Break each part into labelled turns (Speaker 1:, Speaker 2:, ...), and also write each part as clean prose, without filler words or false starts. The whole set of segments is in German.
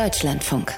Speaker 1: Deutschlandfunk.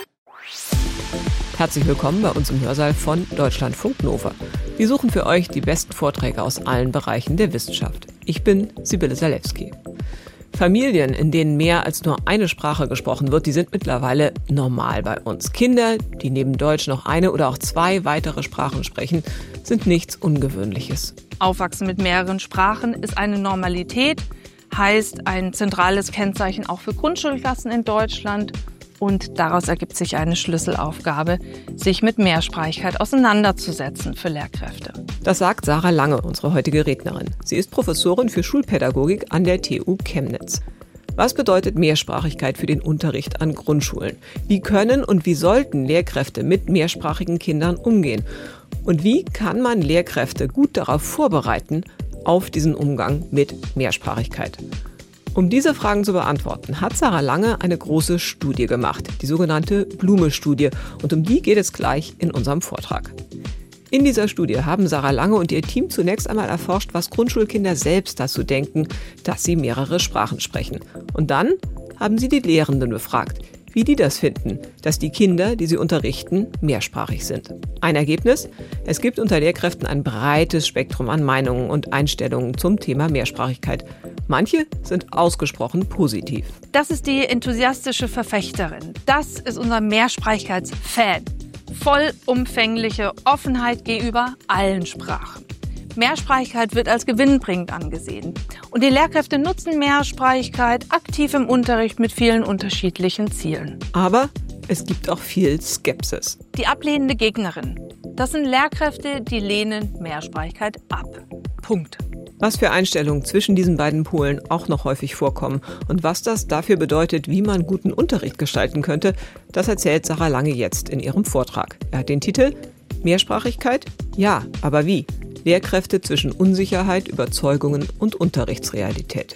Speaker 2: Herzlich willkommen bei uns im Hörsaal von Deutschlandfunk Nova. Wir suchen für euch die besten Vorträge aus allen Bereichen der Wissenschaft. Ich bin Sibylle Salewski. Familien, in denen mehr als nur eine Sprache gesprochen wird, die sind mittlerweile normal bei uns. Kinder, die neben Deutsch noch eine oder auch zwei weitere Sprachen sprechen, sind nichts Ungewöhnliches.
Speaker 3: Aufwachsen mit mehreren Sprachen ist eine Normalität, heißt ein zentrales Kennzeichen auch für Grundschulklassen in Deutschland. Und daraus ergibt sich eine Schlüsselaufgabe, sich mit Mehrsprachigkeit auseinanderzusetzen für Lehrkräfte.
Speaker 2: Das sagt Sarah Lange, unsere heutige Rednerin. Sie ist Professorin für Schulpädagogik an der TU Chemnitz. Was bedeutet Mehrsprachigkeit für den Unterricht an Grundschulen? Wie können und wie sollten Lehrkräfte mit mehrsprachigen Kindern umgehen? Und wie kann man Lehrkräfte gut darauf vorbereiten, auf diesen Umgang mit Mehrsprachigkeit? Um diese Fragen zu beantworten, hat Sarah Lange eine große Studie gemacht, die sogenannte Blume-Studie. Und um die geht es gleich in unserem Vortrag. In dieser Studie haben Sarah Lange und ihr Team zunächst einmal erforscht, was Grundschulkinder selbst dazu denken, dass sie mehrere Sprachen sprechen. Und dann haben sie die Lehrenden befragt, wie die das finden, dass die Kinder, die sie unterrichten, mehrsprachig sind. Ein Ergebnis? Es gibt unter Lehrkräften ein breites Spektrum an Meinungen und Einstellungen zum Thema Mehrsprachigkeit. Manche sind ausgesprochen positiv.
Speaker 3: Das ist die enthusiastische Verfechterin. Das ist unser Mehrsprachigkeitsfan. Vollumfängliche Offenheit gegenüber allen Sprachen. Mehrsprachigkeit wird als gewinnbringend angesehen. Und die Lehrkräfte nutzen Mehrsprachigkeit aktiv im Unterricht mit vielen unterschiedlichen Zielen.
Speaker 2: Aber es gibt auch viel Skepsis.
Speaker 3: Die ablehnende Gegnerin. Das sind Lehrkräfte, die lehnen Mehrsprachigkeit ab. Punkt.
Speaker 2: Was für Einstellungen zwischen diesen beiden Polen auch noch häufig vorkommen und was das dafür bedeutet, wie man guten Unterricht gestalten könnte, das erzählt Sarah Lange jetzt in ihrem Vortrag. Er hat den Titel Mehrsprachigkeit? Ja, aber wie? Lehrkräfte zwischen Unsicherheit, Überzeugungen und Unterrichtsrealität.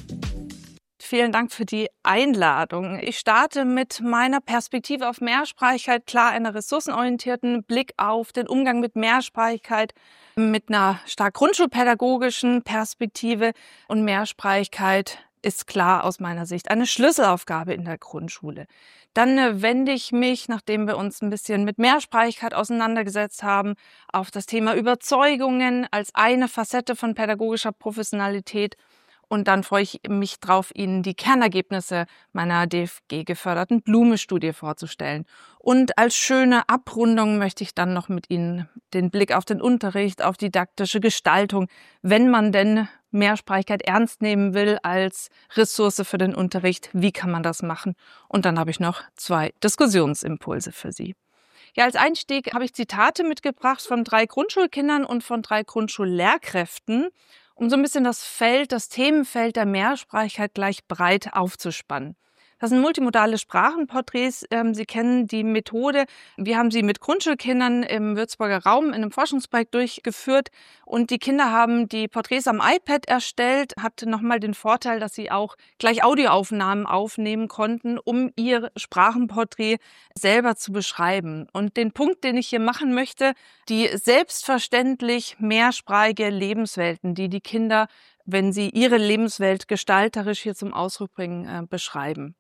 Speaker 3: Vielen Dank für die Einladung. Ich starte mit meiner Perspektive auf Mehrsprachigkeit, klar einer ressourcenorientierten Blick auf den Umgang mit Mehrsprachigkeit, mit einer stark grundschulpädagogischen Perspektive. Und Mehrsprachigkeit ist klar aus meiner Sicht eine Schlüsselaufgabe in der Grundschule. Dann wende ich mich, nachdem wir uns ein bisschen mit Mehrsprachigkeit auseinandergesetzt haben, auf das Thema Überzeugungen als eine Facette von pädagogischer Professionalität. Und dann freue ich mich darauf, Ihnen die Kernergebnisse meiner DFG-geförderten Blume-Studie vorzustellen. Und als schöne Abrundung möchte ich dann noch mit Ihnen den Blick auf den Unterricht, auf didaktische Gestaltung, wenn man denn Mehrsprachigkeit ernst nehmen will als Ressource für den Unterricht, wie kann man das machen? Und dann habe ich noch 2 Diskussionsimpulse für Sie. Ja, als Einstieg habe ich Zitate mitgebracht von 3 Grundschulkindern und von 3 Grundschullehrkräften, um so ein bisschen das Themenfeld der Mehrsprachigkeit gleich breit aufzuspannen. Das sind multimodale Sprachenporträts. Sie kennen die Methode. Wir haben sie mit Grundschulkindern im Würzburger Raum in einem Forschungsprojekt durchgeführt. Und die Kinder haben die Porträts am iPad erstellt. Hat nochmal den Vorteil, dass sie auch gleich Audioaufnahmen aufnehmen konnten, um ihr Sprachenporträt selber zu beschreiben. Und den Punkt, den ich hier machen möchte, die selbstverständlich mehrsprachige Lebenswelten, die die Kinder, wenn sie ihre Lebenswelt gestalterisch hier zum Ausdruck bringen, beschreiben.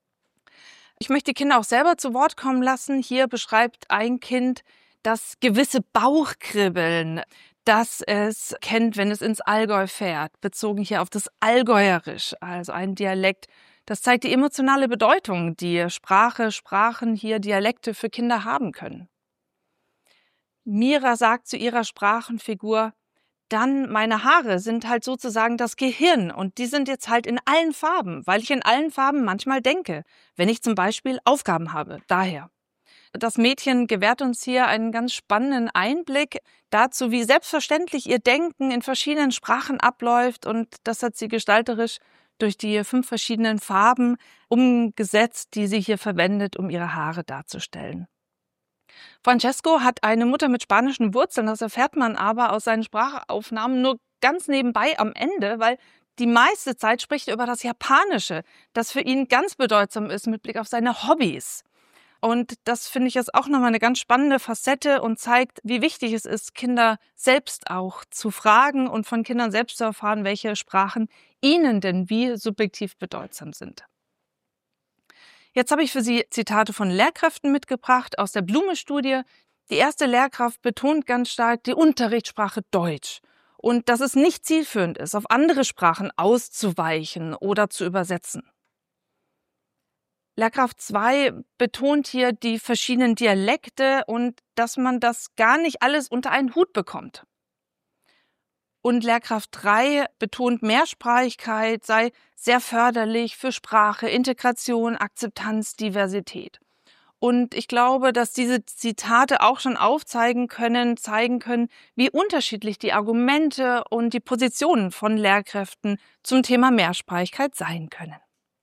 Speaker 3: Ich möchte die Kinder auch selber zu Wort kommen lassen. Hier beschreibt ein Kind das gewisse Bauchkribbeln, das es kennt, wenn es ins Allgäu fährt, bezogen hier auf das Allgäuerisch, also ein Dialekt. Das zeigt die emotionale Bedeutung, die Sprachen hier Dialekte für Kinder haben können. Mira sagt zu ihrer Sprachenfigur: Dann meine Haare sind halt sozusagen das Gehirn und die sind jetzt halt in allen Farben, weil ich in allen Farben manchmal denke, wenn ich zum Beispiel Aufgaben habe. Daher. Das Mädchen gewährt uns hier einen ganz spannenden Einblick dazu, wie selbstverständlich ihr Denken in verschiedenen Sprachen abläuft, und das hat sie gestalterisch durch die 5 verschiedenen Farben umgesetzt, die sie hier verwendet, um ihre Haare darzustellen. Francesco hat eine Mutter mit spanischen Wurzeln, das erfährt man aber aus seinen Sprachaufnahmen nur ganz nebenbei am Ende, weil die meiste Zeit spricht er über das Japanische, das für ihn ganz bedeutsam ist mit Blick auf seine Hobbys. Und das finde ich jetzt auch nochmal eine ganz spannende Facette und zeigt, wie wichtig es ist, Kinder selbst auch zu fragen und von Kindern selbst zu erfahren, welche Sprachen ihnen denn wie subjektiv bedeutsam sind. Jetzt habe ich für Sie Zitate von Lehrkräften mitgebracht aus der Blume-Studie. Die erste Lehrkraft betont ganz stark die Unterrichtssprache Deutsch und dass es nicht zielführend ist, auf andere Sprachen auszuweichen oder zu übersetzen. Lehrkraft 2 betont hier die verschiedenen Dialekte und dass man das gar nicht alles unter einen Hut bekommt. Und Lehrkraft 3 betont, Mehrsprachigkeit sei sehr förderlich für Sprache, Integration, Akzeptanz, Diversität. Und ich glaube, dass diese Zitate auch schon zeigen können, wie unterschiedlich die Argumente und die Positionen von Lehrkräften zum Thema Mehrsprachigkeit sein können.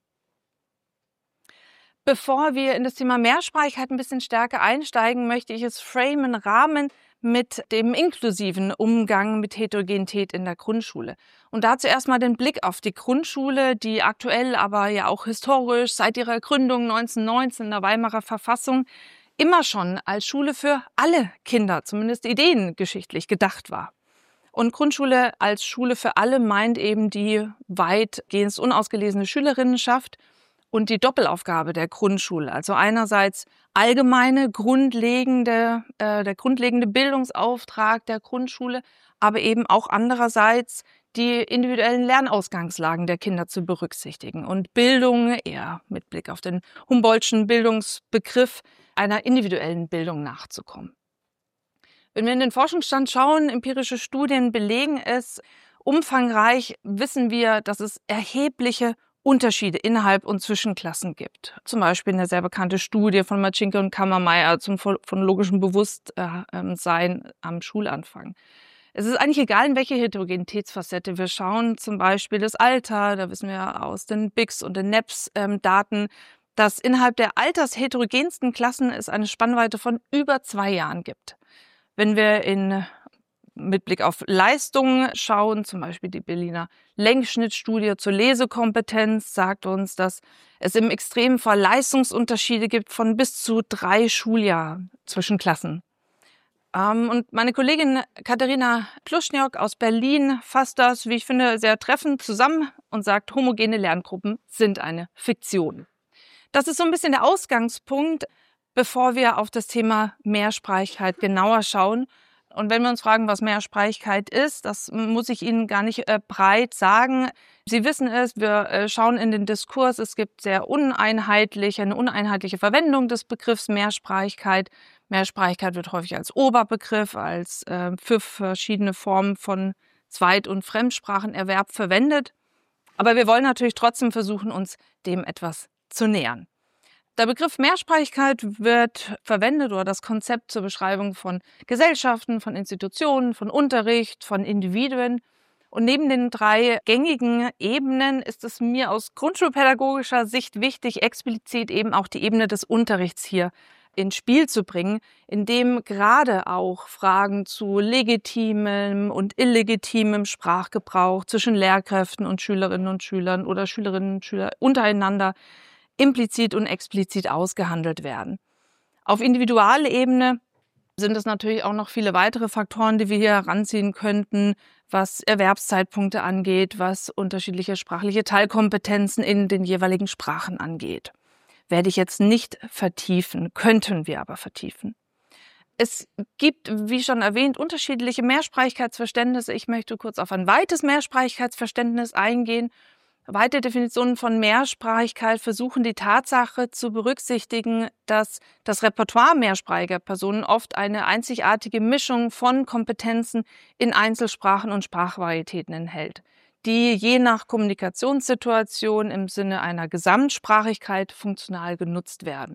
Speaker 3: Bevor wir in das Thema Mehrsprachigkeit ein bisschen stärker einsteigen, möchte ich es rahmen mit dem inklusiven Umgang mit Heterogenität in der Grundschule. Und dazu erstmal den Blick auf die Grundschule, die aktuell, aber ja auch historisch seit ihrer Gründung 1919 in der Weimarer Verfassung immer schon als Schule für alle Kinder, zumindest ideengeschichtlich, gedacht war. Und Grundschule als Schule für alle meint eben die weitgehend unausgelesene Schülerinnenschaft und die Doppelaufgabe der Grundschule. Also einerseits der grundlegende Bildungsauftrag der Grundschule, aber eben auch andererseits die individuellen Lernausgangslagen der Kinder zu berücksichtigen und Bildung eher mit Blick auf den Humboldtschen Bildungsbegriff einer individuellen Bildung nachzukommen. Wenn wir in den Forschungsstand schauen, empirische Studien belegen es umfangreich, wissen wir, dass es erhebliche Unterschiede innerhalb und zwischen Klassen gibt. Zum Beispiel eine sehr bekannte Studie von Marcinke und Kammermeier zum phonologischen Bewusstsein am Schulanfang. Es ist eigentlich egal, in welche Heterogenitätsfacette wir schauen, zum Beispiel das Alter, da wissen wir aus den BICS und den NEPS-Daten, dass innerhalb der altersheterogensten Klassen es eine Spannweite von über 2 Jahren gibt. Wenn wir mit Blick auf Leistungen schauen, zum Beispiel die Berliner Längsschnittstudie zur Lesekompetenz sagt uns, dass es im Extremfall Leistungsunterschiede gibt von bis zu 3 Schuljahren zwischen Klassen. Und meine Kollegin Katharina Pluschniok aus Berlin fasst das, wie ich finde, sehr treffend zusammen und sagt, homogene Lerngruppen sind eine Fiktion. Das ist so ein bisschen der Ausgangspunkt, bevor wir auf das Thema Mehrsprachigkeit genauer schauen. Und wenn wir uns fragen, was Mehrsprachigkeit ist, das muss ich Ihnen gar nicht breit sagen. Sie wissen es, wir schauen in den Diskurs, es gibt eine uneinheitliche Verwendung des Begriffs Mehrsprachigkeit. Mehrsprachigkeit wird häufig als Oberbegriff, für verschiedene Formen von Zweit- und Fremdsprachenerwerb verwendet. Aber wir wollen natürlich trotzdem versuchen, uns dem etwas zu nähern. Der Begriff Mehrsprachigkeit wird verwendet oder das Konzept zur Beschreibung von Gesellschaften, von Institutionen, von Unterricht, von Individuen. Und neben den 3 gängigen Ebenen ist es mir aus grundschulpädagogischer Sicht wichtig, explizit eben auch die Ebene des Unterrichts hier ins Spiel zu bringen, indem gerade auch Fragen zu legitimem und illegitimem Sprachgebrauch zwischen Lehrkräften und Schülerinnen und Schülern oder Schülerinnen und Schüler untereinander implizit und explizit ausgehandelt werden. Auf Individualebene sind es natürlich auch noch viele weitere Faktoren, die wir hier heranziehen könnten, was Erwerbszeitpunkte angeht, was unterschiedliche sprachliche Teilkompetenzen in den jeweiligen Sprachen angeht. Werde ich jetzt nicht vertiefen, könnten wir aber vertiefen. Es gibt, wie schon erwähnt, unterschiedliche Mehrsprachigkeitsverständnisse. Ich möchte kurz auf ein weites Mehrsprachigkeitsverständnis eingehen. Weite Definitionen von Mehrsprachigkeit versuchen die Tatsache zu berücksichtigen, dass das Repertoire mehrsprachiger Personen oft eine einzigartige Mischung von Kompetenzen in Einzelsprachen und Sprachvarietäten enthält, die je nach Kommunikationssituation im Sinne einer Gesamtsprachigkeit funktional genutzt werden.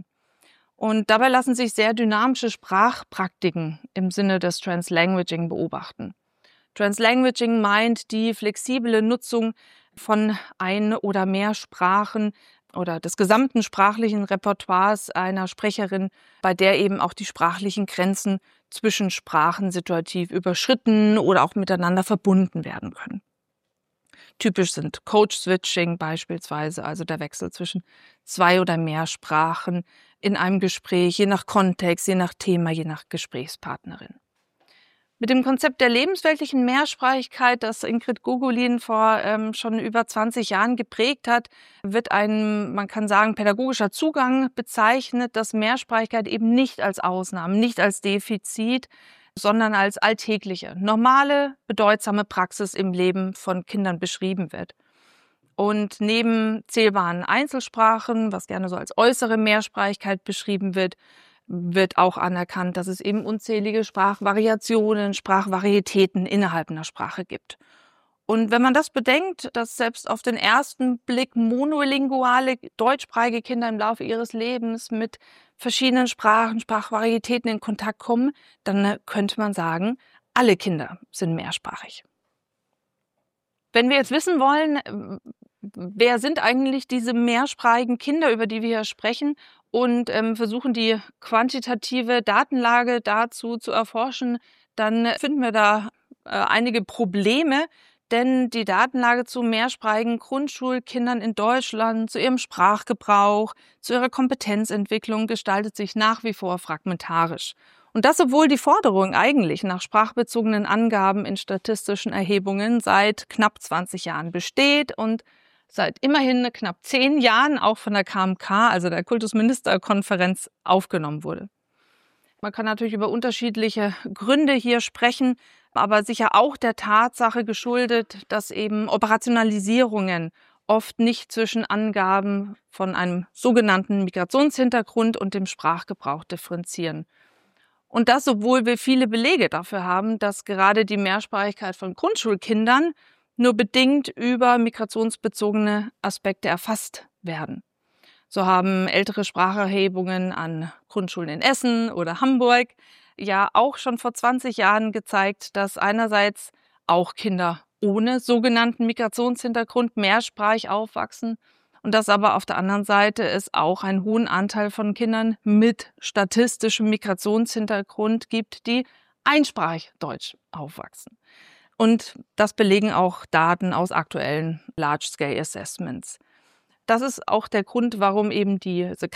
Speaker 3: Und dabei lassen sich sehr dynamische Sprachpraktiken im Sinne des Translanguaging beobachten. Translanguaging meint die flexible Nutzung von ein oder mehr Sprachen oder des gesamten sprachlichen Repertoires einer Sprecherin, bei der eben auch die sprachlichen Grenzen zwischen Sprachen situativ überschritten oder auch miteinander verbunden werden können. Typisch sind Code-Switching beispielsweise, also der Wechsel zwischen 2 oder mehr Sprachen in einem Gespräch, je nach Kontext, je nach Thema, je nach Gesprächspartnerin. Mit dem Konzept der lebensweltlichen Mehrsprachigkeit, das Ingrid Gogolin vor schon über 20 Jahren geprägt hat, wird ein, man kann sagen, pädagogischer Zugang bezeichnet, dass Mehrsprachigkeit eben nicht als Ausnahme, nicht als Defizit, sondern als alltägliche, normale, bedeutsame Praxis im Leben von Kindern beschrieben wird. Und neben zählbaren Einzelsprachen, was gerne so als äußere Mehrsprachigkeit beschrieben wird, wird auch anerkannt, dass es eben unzählige Sprachvariationen, Sprachvarietäten innerhalb einer Sprache gibt. Und wenn man das bedenkt, dass selbst auf den ersten Blick monolinguale deutschsprachige Kinder im Laufe ihres Lebens mit verschiedenen Sprachen, Sprachvarietäten in Kontakt kommen, dann könnte man sagen, alle Kinder sind mehrsprachig. Wenn wir jetzt wissen wollen, wer sind eigentlich diese mehrsprachigen Kinder, über die wir hier sprechen, und versuchen, die quantitative Datenlage dazu zu erforschen, dann finden wir da einige Probleme, denn die Datenlage zu mehrsprachigen Grundschulkindern in Deutschland, zu ihrem Sprachgebrauch, zu ihrer Kompetenzentwicklung gestaltet sich nach wie vor fragmentarisch. Und das, obwohl die Forderung eigentlich nach sprachbezogenen Angaben in statistischen Erhebungen seit knapp 20 Jahren besteht und seit immerhin knapp 10 Jahren auch von der KMK, also der Kultusministerkonferenz, aufgenommen wurde. Man kann natürlich über unterschiedliche Gründe hier sprechen, aber sicher auch der Tatsache geschuldet, dass eben Operationalisierungen oft nicht zwischen Angaben von einem sogenannten Migrationshintergrund und dem Sprachgebrauch differenzieren. Und das, obwohl wir viele Belege dafür haben, dass gerade die Mehrsprachigkeit von Grundschulkindern nur bedingt über migrationsbezogene Aspekte erfasst werden. So haben ältere Spracherhebungen an Grundschulen in Essen oder Hamburg ja auch schon vor 20 Jahren gezeigt, dass einerseits auch Kinder ohne sogenannten Migrationshintergrund mehrsprachig aufwachsen und dass aber auf der anderen Seite es auch einen hohen Anteil von Kindern mit statistischem Migrationshintergrund gibt, die einsprachig Deutsch aufwachsen. Und das belegen auch Daten aus aktuellen Large-Scale Assessments. Das ist auch der Grund, warum eben diese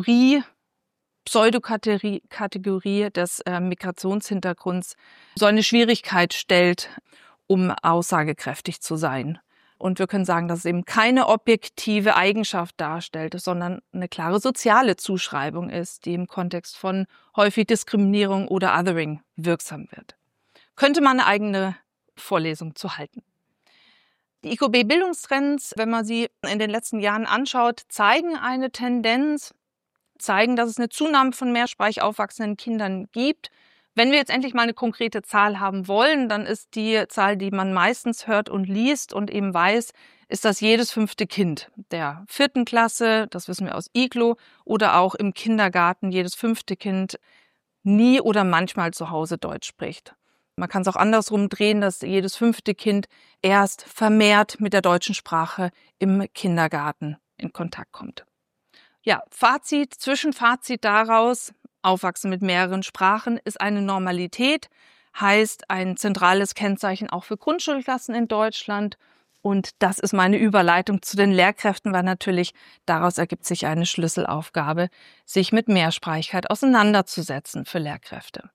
Speaker 3: Pseudokategorie des Migrationshintergrunds so eine Schwierigkeit stellt, um aussagekräftig zu sein. Und wir können sagen, dass es eben keine objektive Eigenschaft darstellt, sondern eine klare soziale Zuschreibung ist, die im Kontext von häufig Diskriminierung oder Othering wirksam wird. Könnte man eine eigene Vorlesung zu halten. Die IQB-Bildungstrends, wenn man sie in den letzten Jahren anschaut, zeigen eine Tendenz, zeigen, dass es eine Zunahme von mehrsprachig aufwachsenden Kindern gibt. Wenn wir jetzt endlich mal eine konkrete Zahl haben wollen, dann ist die Zahl, die man meistens hört und liest und eben weiß, ist das jedes 5. Kind der 4. Klasse, das wissen wir aus IGLO, oder auch im Kindergarten jedes 5. Kind nie oder manchmal zu Hause Deutsch spricht. Man kann es auch andersrum drehen, dass jedes 5. Kind erst vermehrt mit der deutschen Sprache im Kindergarten in Kontakt kommt. Ja, Zwischenfazit daraus, Aufwachsen mit mehreren Sprachen ist eine Normalität, heißt ein zentrales Kennzeichen auch für Grundschulklassen in Deutschland. Und das ist meine Überleitung zu den Lehrkräften, weil natürlich daraus ergibt sich eine Schlüsselaufgabe, sich mit Mehrsprachigkeit auseinanderzusetzen für Lehrkräfte.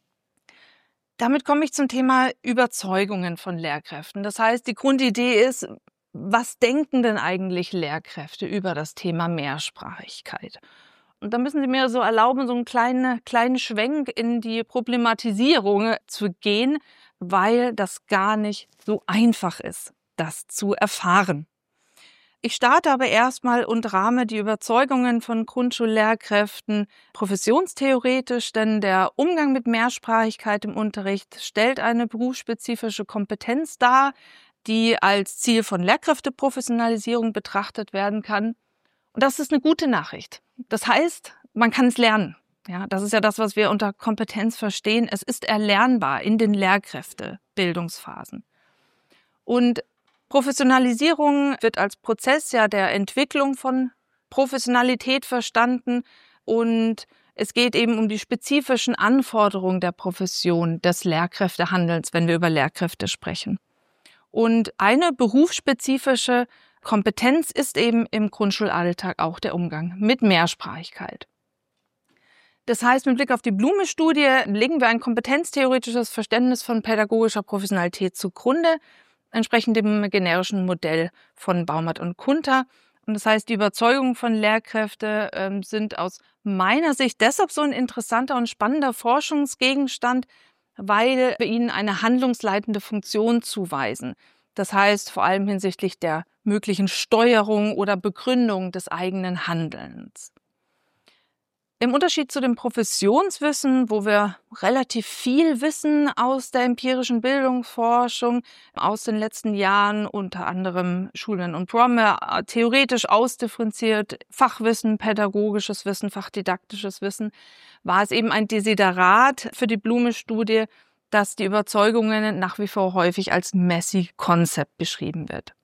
Speaker 3: Damit komme ich zum Thema Überzeugungen von Lehrkräften. Das heißt, die Grundidee ist, was denken denn eigentlich Lehrkräfte über das Thema Mehrsprachigkeit? Und da müssen Sie mir so erlauben, so einen kleinen Schwenk in die Problematisierung zu gehen, weil das gar nicht so einfach ist, das zu erfahren. Ich starte aber erstmal und rahme die Überzeugungen von Grundschullehrkräften professionstheoretisch, denn der Umgang mit Mehrsprachigkeit im Unterricht stellt eine berufsspezifische Kompetenz dar, die als Ziel von Lehrkräfteprofessionalisierung betrachtet werden kann. Und das ist eine gute Nachricht. Das heißt, man kann es lernen. Ja, das ist ja das, was wir unter Kompetenz verstehen. Es ist erlernbar in den Lehrkräftebildungsphasen. Und Professionalisierung wird als Prozess ja der Entwicklung von Professionalität verstanden und es geht eben um die spezifischen Anforderungen der Profession des Lehrkräftehandelns, wenn wir über Lehrkräfte sprechen. Und eine berufsspezifische Kompetenz ist eben im Grundschulalltag auch der Umgang mit Mehrsprachigkeit. Das heißt, mit Blick auf die Blume-Studie legen wir ein kompetenztheoretisches Verständnis von pädagogischer Professionalität zugrunde, entsprechend dem generischen Modell von Baumert und Kunter. Und das heißt, die Überzeugungen von Lehrkräften sind aus meiner Sicht deshalb so ein interessanter und spannender Forschungsgegenstand, weil wir ihnen eine handlungsleitende Funktion zuweisen. Das heißt, vor allem hinsichtlich der möglichen Steuerung oder Begründung des eigenen Handelns. Im Unterschied zu dem Professionswissen, wo wir relativ viel wissen aus der empirischen Bildungsforschung aus den letzten Jahren, unter anderem Schulman und Brommer, theoretisch ausdifferenziert, Fachwissen, pädagogisches Wissen, fachdidaktisches Wissen, war es eben ein Desiderat für die Blume-Studie, dass die Überzeugungen nach wie vor häufig als messy Concept beschrieben wird.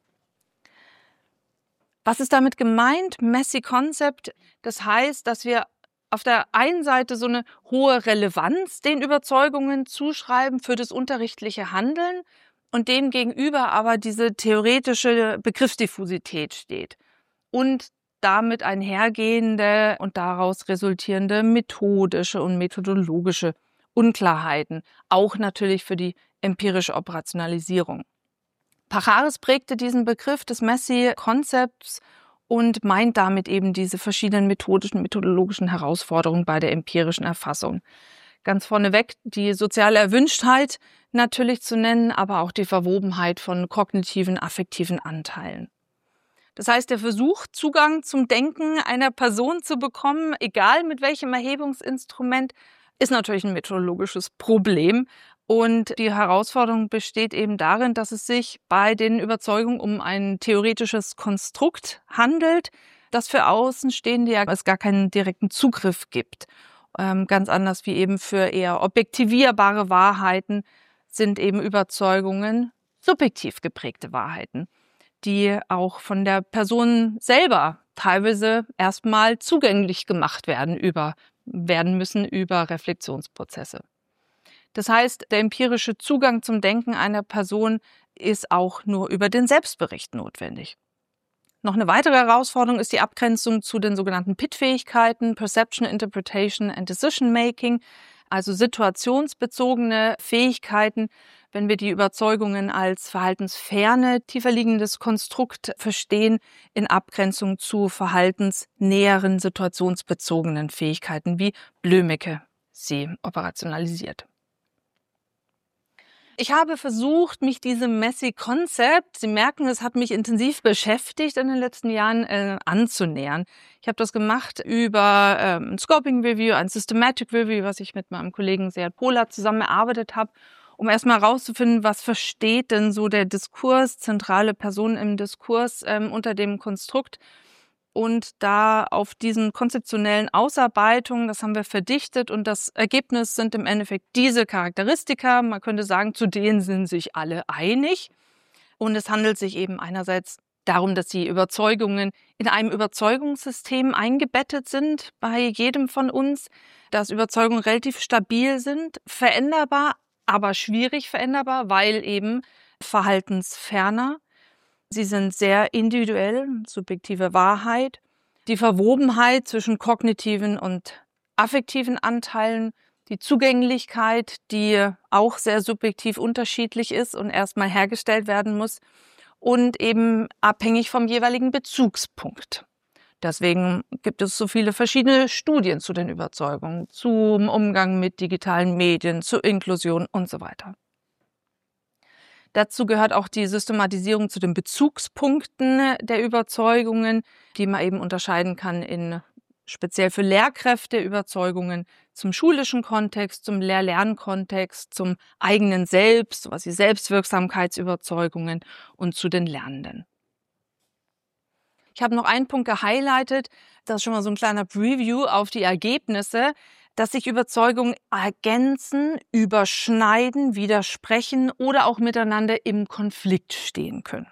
Speaker 3: Was ist damit gemeint? Messy Concept, das heißt, dass wir auf der einen Seite so eine hohe Relevanz den Überzeugungen zuschreiben für das unterrichtliche Handeln und dem gegenüber aber diese theoretische Begriffsdiffusität steht und damit einhergehende und daraus resultierende methodische und methodologische Unklarheiten, auch natürlich für die empirische Operationalisierung. Pachares prägte diesen Begriff des Messy-Konzepts und meint damit eben diese verschiedenen methodischen, methodologischen Herausforderungen bei der empirischen Erfassung. Ganz vorneweg die soziale Erwünschtheit natürlich zu nennen, aber auch die Verwobenheit von kognitiven, affektiven Anteilen. Das heißt, der Versuch, Zugang zum Denken einer Person zu bekommen, egal mit welchem Erhebungsinstrument, ist natürlich ein methodologisches Problem. Und die Herausforderung besteht eben darin, dass es sich bei den Überzeugungen um ein theoretisches Konstrukt handelt, das für Außenstehende ja es gar keinen direkten Zugriff gibt. Ganz anders wie eben für eher objektivierbare Wahrheiten sind eben Überzeugungen subjektiv geprägte Wahrheiten, die auch von der Person selber teilweise erstmal zugänglich gemacht werden müssen über Reflexionsprozesse. Das heißt, der empirische Zugang zum Denken einer Person ist auch nur über den Selbstbericht notwendig. Noch eine weitere Herausforderung ist die Abgrenzung zu den sogenannten PIT-Fähigkeiten, Perception, Interpretation and Decision Making, also situationsbezogene Fähigkeiten, wenn wir die Überzeugungen als verhaltensferne, tiefer liegendes Konstrukt verstehen, in Abgrenzung zu verhaltensnäheren, situationsbezogenen Fähigkeiten, wie Blömecke sie operationalisiert. Ich habe versucht, mich diesem Messy Concept, Sie merken, es hat mich intensiv beschäftigt in den letzten Jahren, anzunähern. Ich habe das gemacht über ein Scoping Review, ein Systematic Review, was ich mit meinem Kollegen Sead Pola zusammen erarbeitet habe, um erstmal herauszufinden, was versteht denn so der Diskurs, zentrale Person im Diskurs unter dem Konstrukt. Und da auf diesen konzeptionellen Ausarbeitungen, das haben wir verdichtet und das Ergebnis sind im Endeffekt diese Charakteristika. Man könnte sagen, zu denen sind sich alle einig. Und es handelt sich eben einerseits darum, dass die Überzeugungen in einem Überzeugungssystem eingebettet sind bei jedem von uns, dass Überzeugungen relativ stabil sind, veränderbar, aber schwierig veränderbar, weil eben verhaltensferner. Sie sind sehr individuell, subjektive Wahrheit. Die Verwobenheit zwischen kognitiven und affektiven Anteilen, die Zugänglichkeit, die auch sehr subjektiv unterschiedlich ist und erstmal hergestellt werden muss und eben abhängig vom jeweiligen Bezugspunkt. Deswegen gibt es so viele verschiedene Studien zu den Überzeugungen, zum Umgang mit digitalen Medien, zur Inklusion und so weiter. Dazu gehört auch die Systematisierung zu den Bezugspunkten der Überzeugungen, die man eben unterscheiden kann in speziell für Lehrkräfte Überzeugungen zum schulischen Kontext, zum Lehr-Lern-Kontext, zum eigenen Selbst, sowas wie Selbstwirksamkeitsüberzeugungen und zu den Lernenden. Ich habe noch einen Punkt gehighlightet, das ist schon mal so ein kleiner Preview auf die Ergebnisse, dass sich Überzeugungen ergänzen, überschneiden, widersprechen oder auch miteinander im Konflikt stehen können.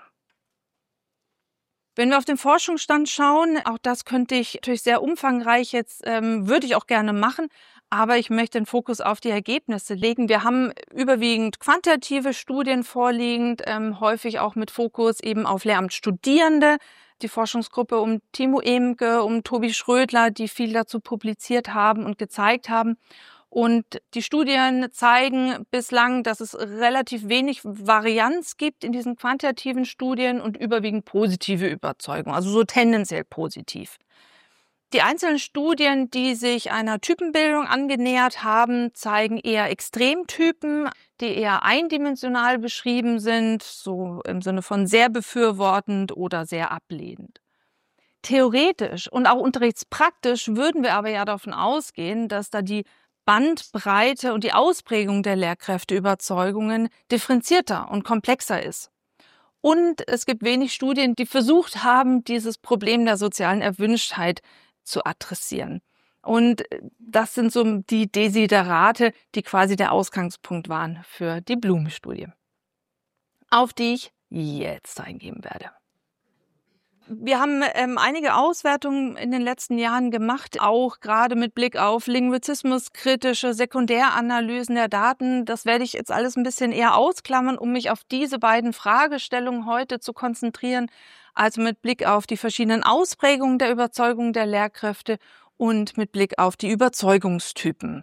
Speaker 3: Wenn wir auf den Forschungsstand schauen, auch das könnte ich natürlich sehr umfangreich jetzt, würde ich auch gerne machen, aber ich möchte den Fokus auf die Ergebnisse legen. Wir haben überwiegend quantitative Studien vorliegend, häufig auch mit Fokus eben auf Lehramtsstudierende, die Forschungsgruppe um Timo Emke, um Tobi Schrödler, die viel dazu publiziert haben und gezeigt haben. Und die Studien zeigen bislang, dass es relativ wenig Varianz gibt in diesen quantitativen Studien und überwiegend positive Überzeugung, also so tendenziell positiv. Die einzelnen Studien, die sich einer Typenbildung angenähert haben, zeigen eher Extremtypen, die eher eindimensional beschrieben sind, so im Sinne von sehr befürwortend oder sehr ablehnend. Theoretisch und auch unterrichtspraktisch würden wir aber ja davon ausgehen, dass da die Bandbreite und die Ausprägung der Lehrkräfteüberzeugungen differenzierter und komplexer ist. Und es gibt wenig Studien, die versucht haben, dieses Problem der sozialen Erwünschtheit zu adressieren. Und das sind so die Desiderate, die quasi der Ausgangspunkt waren für die Blume-Studie, auf die ich jetzt eingehen werde. Wir haben einige Auswertungen in den letzten Jahren gemacht, auch gerade mit Blick auf linguistismuskritische Sekundäranalysen der Daten. Das werde ich jetzt alles ein bisschen eher ausklammern, um mich auf diese beiden Fragestellungen heute zu konzentrieren. Also mit Blick auf die verschiedenen Ausprägungen der Überzeugung der Lehrkräfte und mit Blick auf die Überzeugungstypen.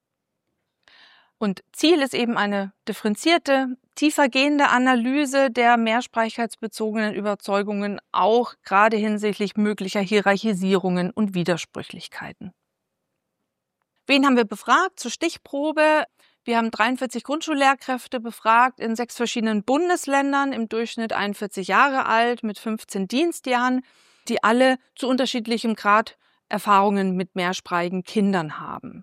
Speaker 3: Und Ziel ist eben eine differenzierte, tiefergehende Analyse der mehrsprachigkeitsbezogenen Überzeugungen, auch gerade hinsichtlich möglicher Hierarchisierungen und Widersprüchlichkeiten. Wen haben wir befragt? Zur Stichprobe. Wir haben 43 Grundschullehrkräfte befragt in 6 verschiedenen Bundesländern, im Durchschnitt 41 Jahre alt, mit 15 Dienstjahren, die alle zu unterschiedlichem Grad Erfahrungen mit mehrsprachigen Kindern haben.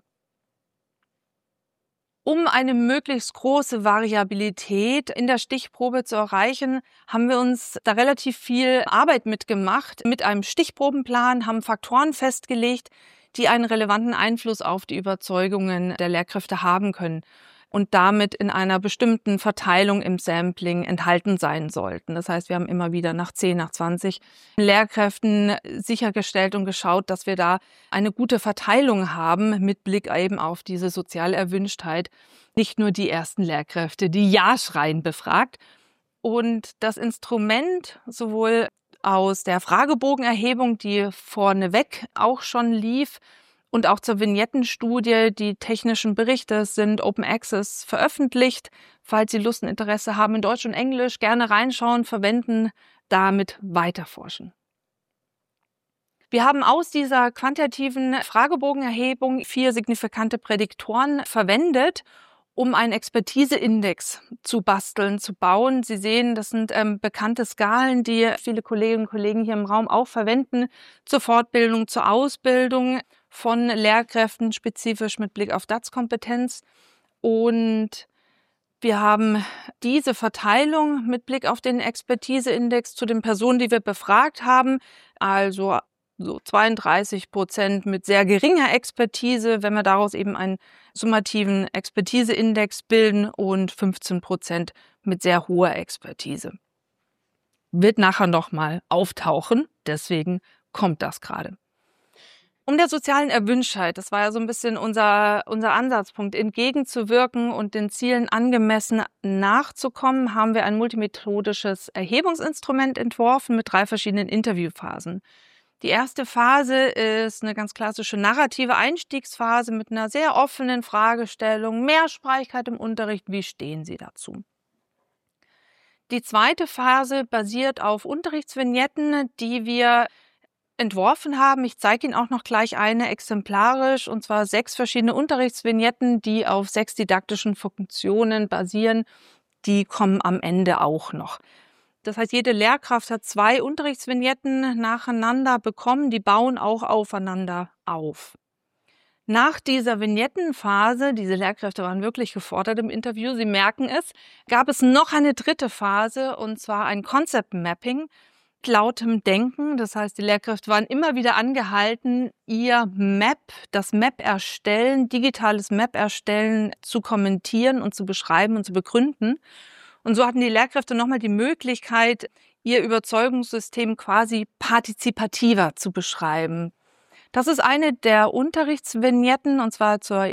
Speaker 3: Um eine möglichst große Variabilität in der Stichprobe zu erreichen, haben wir uns da relativ viel Arbeit mitgemacht. Mit einem Stichprobenplan haben Faktoren festgelegt, die einen relevanten Einfluss auf die Überzeugungen der Lehrkräfte haben können und damit in einer bestimmten Verteilung im Sampling enthalten sein sollten. Das heißt, wir haben immer wieder nach 10, nach 20 Lehrkräften sichergestellt und geschaut, dass wir da eine gute Verteilung haben mit Blick eben auf diese soziale Erwünschtheit. Nicht nur die ersten Lehrkräfte, die Ja schreien, befragt. Und das Instrument sowohl aus der Fragebogenerhebung, die vorneweg auch schon lief, und auch zur Vignettenstudie, die technischen Berichte sind Open Access veröffentlicht. Falls Sie Lust und Interesse haben in Deutsch und Englisch, gerne reinschauen, verwenden, damit weiterforschen. Wir haben aus dieser quantitativen Fragebogenerhebung 4 signifikante Prädiktoren verwendet, um einen Expertiseindex zu basteln, zu bauen. Sie sehen, das sind bekannte Skalen, die viele Kolleginnen und Kollegen hier im Raum auch verwenden, zur Fortbildung, zur Ausbildung von Lehrkräften, spezifisch mit Blick auf DATS-Kompetenz. Und wir haben diese Verteilung mit Blick auf den Expertiseindex zu den Personen, die wir befragt haben, also so 32% mit sehr geringer Expertise, wenn wir daraus eben einen summativen Expertiseindex bilden, und 15% mit sehr hoher Expertise. Wird nachher nochmal auftauchen, deswegen kommt das gerade. Um der sozialen Erwünschtheit, das war ja so ein bisschen unser Ansatzpunkt, entgegenzuwirken und den Zielen angemessen nachzukommen, haben wir ein multimethodisches Erhebungsinstrument entworfen mit 3 verschiedenen Interviewphasen. Die erste Phase ist eine ganz klassische narrative Einstiegsphase mit einer sehr offenen Fragestellung, Mehrsprachigkeit im Unterricht, wie stehen Sie dazu? Die zweite Phase basiert auf Unterrichtsvignetten, die wir entworfen haben. Ich zeige Ihnen auch noch gleich eine exemplarisch, und zwar 6 verschiedene Unterrichtsvignetten, die auf 6 didaktischen Funktionen basieren. Die kommen am Ende auch noch. Das heißt, jede Lehrkraft hat 2 Unterrichtsvignetten nacheinander bekommen, die bauen auch aufeinander auf. Nach dieser Vignettenphase, diese Lehrkräfte waren wirklich gefordert im Interview, Sie merken es, gab es noch eine dritte Phase, und zwar ein Concept Mapping, lautem Denken. Das heißt, die Lehrkräfte waren immer wieder angehalten, ihr Map, das Map erstellen, digitales Map erstellen, zu kommentieren und zu beschreiben und zu begründen. Und so hatten die Lehrkräfte nochmal die Möglichkeit, ihr Überzeugungssystem quasi partizipativer zu beschreiben. Das ist eine der Unterrichtsvignetten, und zwar zur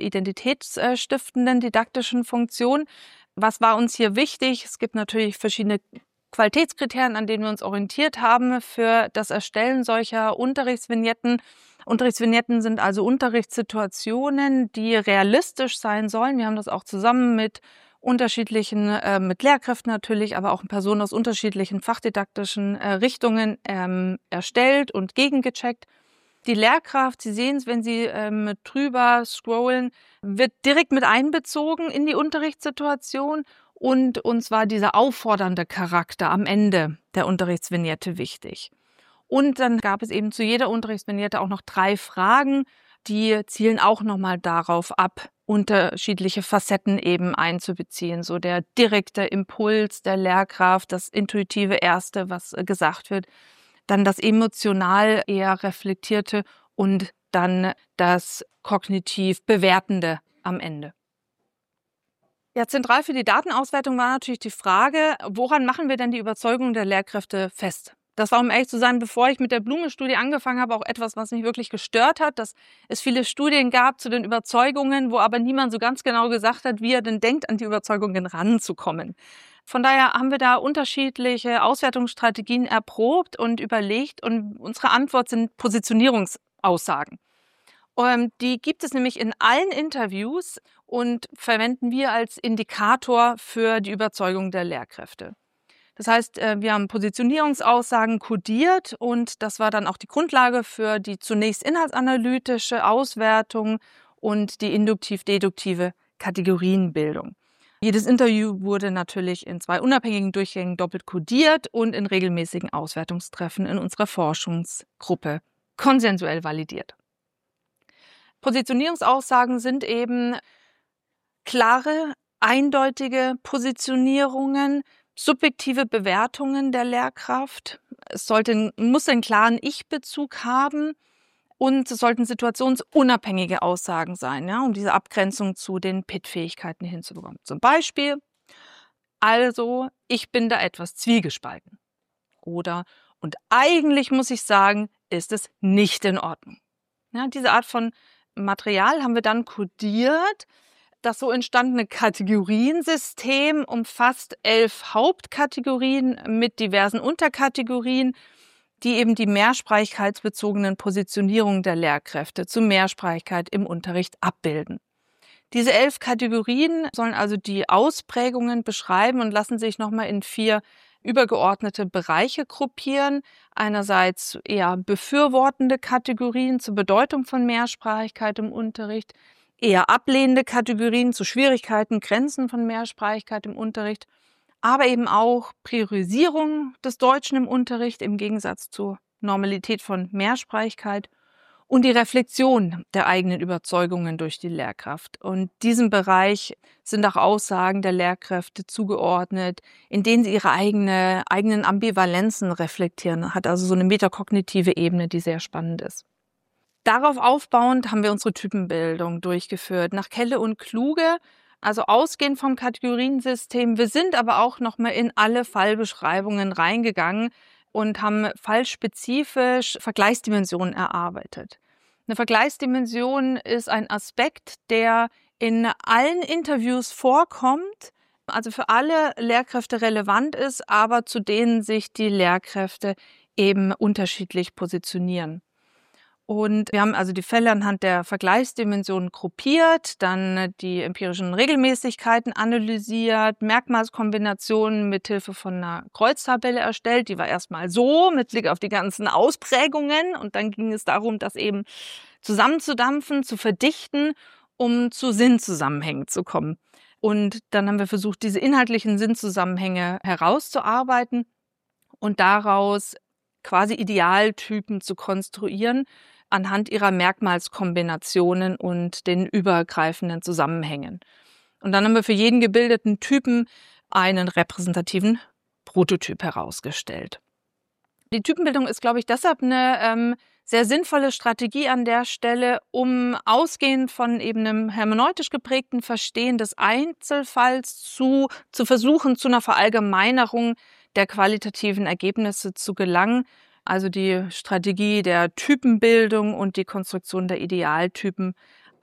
Speaker 3: identitätsstiftenden didaktischen Funktion. Was war uns hier wichtig? Es gibt natürlich verschiedene Qualitätskriterien, an denen wir uns orientiert haben für das Erstellen solcher Unterrichtsvignetten. Unterrichtsvignetten sind also Unterrichtssituationen, die realistisch sein sollen. Wir haben das auch zusammen mit unterschiedlichen, mit Lehrkräften natürlich, aber auch Personen aus unterschiedlichen fachdidaktischen Richtungen erstellt und gegengecheckt. Die Lehrkraft, Sie sehen es, wenn Sie drüber scrollen, wird direkt mit einbezogen in die Unterrichtssituation und uns war dieser auffordernde Charakter am Ende der Unterrichtsvignette wichtig. Und dann gab es eben zu jeder Unterrichtsvignette auch noch 3 Fragen, die zielen auch nochmal darauf ab, unterschiedliche Facetten eben einzubeziehen. So der direkte Impuls der Lehrkraft, das intuitive Erste, was gesagt wird, dann das emotional eher reflektierte und dann das kognitiv bewertende am Ende. Ja, zentral für die Datenauswertung war natürlich die Frage, woran machen wir denn die Überzeugung der Lehrkräfte fest? Das war, um ehrlich zu sein, bevor ich mit der Blume-Studie angefangen habe, auch etwas, was mich wirklich gestört hat, dass es viele Studien gab zu den Überzeugungen, wo aber niemand so ganz genau gesagt hat, wie er denn denkt, an die Überzeugungen ranzukommen. Von daher haben wir da unterschiedliche Auswertungsstrategien erprobt und überlegt und unsere Antwort sind Positionierungsaussagen. Die gibt es nämlich in allen Interviews und verwenden wir als Indikator für die Überzeugung der Lehrkräfte. Das heißt, wir haben Positionierungsaussagen kodiert und das war dann auch die Grundlage für die zunächst inhaltsanalytische Auswertung und die induktiv-deduktive Kategorienbildung. Jedes Interview wurde natürlich in 2 unabhängigen Durchgängen doppelt kodiert und in regelmäßigen Auswertungstreffen in unserer Forschungsgruppe konsensuell validiert. Positionierungsaussagen sind eben klare, eindeutige Positionierungen, subjektive Bewertungen der Lehrkraft. Es muss einen klaren Ich-Bezug haben und es sollten situationsunabhängige Aussagen sein, ja, um diese Abgrenzung zu den PIT-Fähigkeiten hinzubekommen. Zum Beispiel, also, ich bin da etwas zwiegespalten. Oder, und eigentlich muss ich sagen, ist es nicht in Ordnung. Ja, diese Art von Material haben wir dann kodiert. Das so entstandene Kategoriensystem umfasst 11 Hauptkategorien mit diversen Unterkategorien, die eben die mehrsprachigkeitsbezogenen Positionierungen der Lehrkräfte zu Mehrsprachigkeit im Unterricht abbilden. Diese 11 Kategorien sollen also die Ausprägungen beschreiben und lassen sich nochmal in 4 übergeordnete Bereiche gruppieren. Einerseits eher befürwortende Kategorien zur Bedeutung von Mehrsprachigkeit im Unterricht, eher ablehnende Kategorien zu Schwierigkeiten, Grenzen von Mehrsprachigkeit im Unterricht, aber eben auch Priorisierung des Deutschen im Unterricht im Gegensatz zur Normalität von Mehrsprachigkeit und die Reflexion der eigenen Überzeugungen durch die Lehrkraft. Und diesem Bereich sind auch Aussagen der Lehrkräfte zugeordnet, in denen sie ihre eigenen Ambivalenzen reflektieren. Hat also so eine metakognitive Ebene, die sehr spannend ist. Darauf aufbauend haben wir unsere Typenbildung durchgeführt, nach Kelle und Kluge, also ausgehend vom Kategoriensystem. Wir sind aber auch nochmal in alle Fallbeschreibungen reingegangen und haben fallspezifisch Vergleichsdimensionen erarbeitet. Eine Vergleichsdimension ist ein Aspekt, der in allen Interviews vorkommt, also für alle Lehrkräfte relevant ist, aber zu denen sich die Lehrkräfte eben unterschiedlich positionieren. Und wir haben also die Fälle anhand der Vergleichsdimensionen gruppiert, dann die empirischen Regelmäßigkeiten analysiert, Merkmalskombinationen mithilfe von einer Kreuztabelle erstellt. Die war erstmal so mit Blick auf die ganzen Ausprägungen und dann ging es darum, das eben zusammenzudampfen, zu verdichten, um zu Sinnzusammenhängen zu kommen. Und dann haben wir versucht, diese inhaltlichen Sinnzusammenhänge herauszuarbeiten und daraus quasi Idealtypen zu konstruieren anhand ihrer Merkmalskombinationen und den übergreifenden Zusammenhängen. Und dann haben wir für jeden gebildeten Typen einen repräsentativen Prototyp herausgestellt. Die Typenbildung ist, glaube ich, deshalb eine sehr sinnvolle Strategie an der Stelle, um ausgehend von eben einem hermeneutisch geprägten Verstehen des Einzelfalls zu versuchen, zu einer Verallgemeinerung der qualitativen Ergebnisse zu gelangen. Also die Strategie der Typenbildung und die Konstruktion der Idealtypen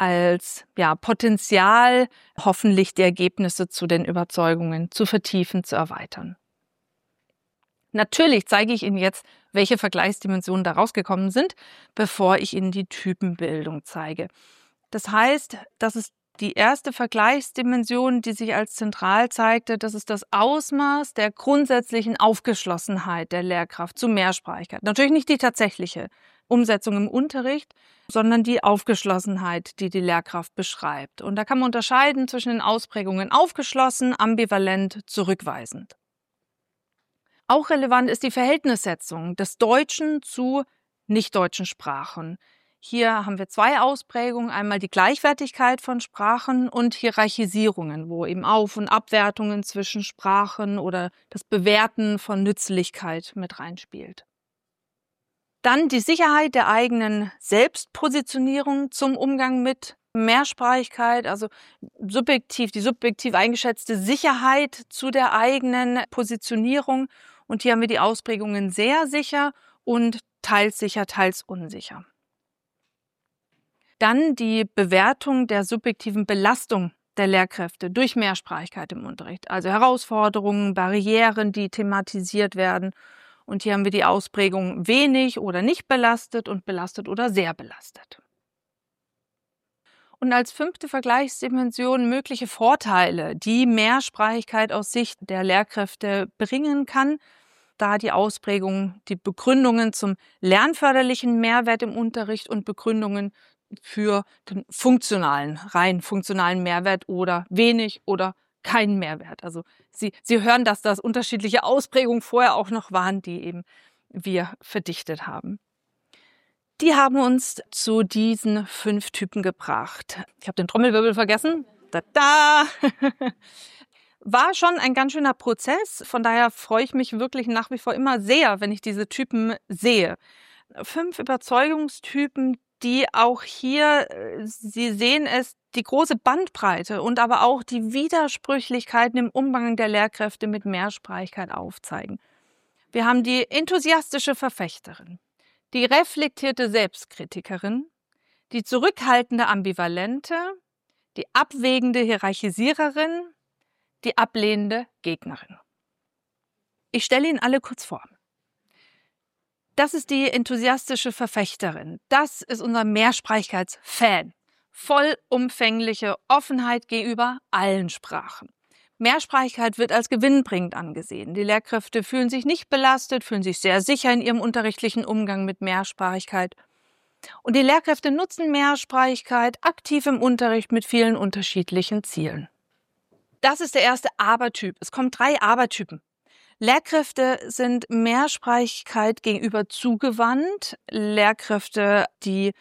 Speaker 3: als Potenzial, hoffentlich die Ergebnisse zu den Überzeugungen zu vertiefen, zu erweitern. Natürlich zeige ich Ihnen jetzt, welche Vergleichsdimensionen da rausgekommen sind, bevor ich Ihnen die Typenbildung zeige. Das heißt, das ist die erste Vergleichsdimension, die sich als zentral zeigte. Das ist das Ausmaß der grundsätzlichen Aufgeschlossenheit der Lehrkraft zu Mehrsprachigkeit. Natürlich nicht die tatsächliche Umsetzung im Unterricht, sondern die Aufgeschlossenheit, die die Lehrkraft beschreibt. Und da kann man unterscheiden zwischen den Ausprägungen aufgeschlossen, ambivalent, zurückweisend. Auch relevant ist die Verhältnissetzung des Deutschen zu nichtdeutschen Sprachen. Hier haben wir zwei Ausprägungen, einmal die Gleichwertigkeit von Sprachen und Hierarchisierungen, wo eben Auf- und Abwertungen zwischen Sprachen oder das Bewerten von Nützlichkeit mit reinspielt. Dann die Sicherheit der eigenen Selbstpositionierung zum Umgang mit Mehrsprachigkeit, also die subjektiv eingeschätzte Sicherheit zu der eigenen Positionierung. Und hier haben wir die Ausprägungen sehr sicher und teils sicher, teils unsicher. Dann die Bewertung der subjektiven Belastung der Lehrkräfte durch Mehrsprachigkeit im Unterricht. Also Herausforderungen, Barrieren, die thematisiert werden. Und hier haben wir die Ausprägung wenig oder nicht belastet und belastet oder sehr belastet. Und als 5. Vergleichsdimension mögliche Vorteile, die Mehrsprachigkeit aus Sicht der Lehrkräfte bringen kann, da die Ausprägung, die Begründungen zum lernförderlichen Mehrwert im Unterricht und Begründungen für den rein funktionalen Mehrwert oder wenig oder keinen Mehrwert. Also Sie hören, dass das unterschiedliche Ausprägungen vorher auch noch waren, die eben wir verdichtet haben. Die haben uns zu diesen 5 Typen gebracht. Ich habe den Trommelwirbel vergessen. Da! War schon ein ganz schöner Prozess. Von daher freue ich mich wirklich nach wie vor immer sehr, wenn ich diese Typen sehe. 5 Überzeugungstypen, die auch hier, Sie sehen es, die große Bandbreite und aber auch die Widersprüchlichkeiten im Umgang der Lehrkräfte mit Mehrsprachigkeit aufzeigen. Wir haben die enthusiastische Verfechterin, die reflektierte Selbstkritikerin, die zurückhaltende Ambivalente, die abwägende Hierarchisiererin, die ablehnende Gegnerin. Ich stelle Ihnen alle kurz vor. Das ist die enthusiastische Verfechterin. Das ist unser Mehrsprachigkeitsfan. Vollumfängliche Offenheit gegenüber allen Sprachen. Mehrsprachigkeit wird als gewinnbringend angesehen. Die Lehrkräfte fühlen sich nicht belastet, fühlen sich sehr sicher in ihrem unterrichtlichen Umgang mit Mehrsprachigkeit. Und die Lehrkräfte nutzen Mehrsprachigkeit aktiv im Unterricht mit vielen unterschiedlichen Zielen. Das ist der erste Aber-Typ. Es kommen 3 Aber-Typen. Lehrkräfte sind Mehrsprachigkeit gegenüber zugewandt. Lehrkräfte, die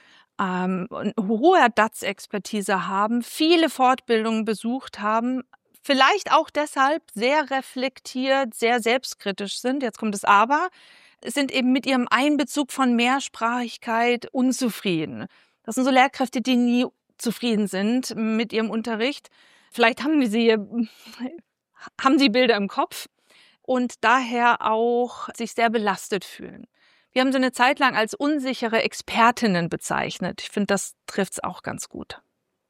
Speaker 3: hohe DATS-Expertise haben, viele Fortbildungen besucht haben, vielleicht auch deshalb sehr reflektiert, sehr selbstkritisch sind. Jetzt kommt das Aber. Sind eben mit ihrem Einbezug von Mehrsprachigkeit unzufrieden. Das sind so Lehrkräfte, die nie zufrieden sind mit ihrem Unterricht. Vielleicht haben sie Bilder im Kopf und daher auch sich sehr belastet fühlen. Wir haben sie eine Zeit lang als unsichere Expertinnen bezeichnet. Ich finde, das trifft es auch ganz gut.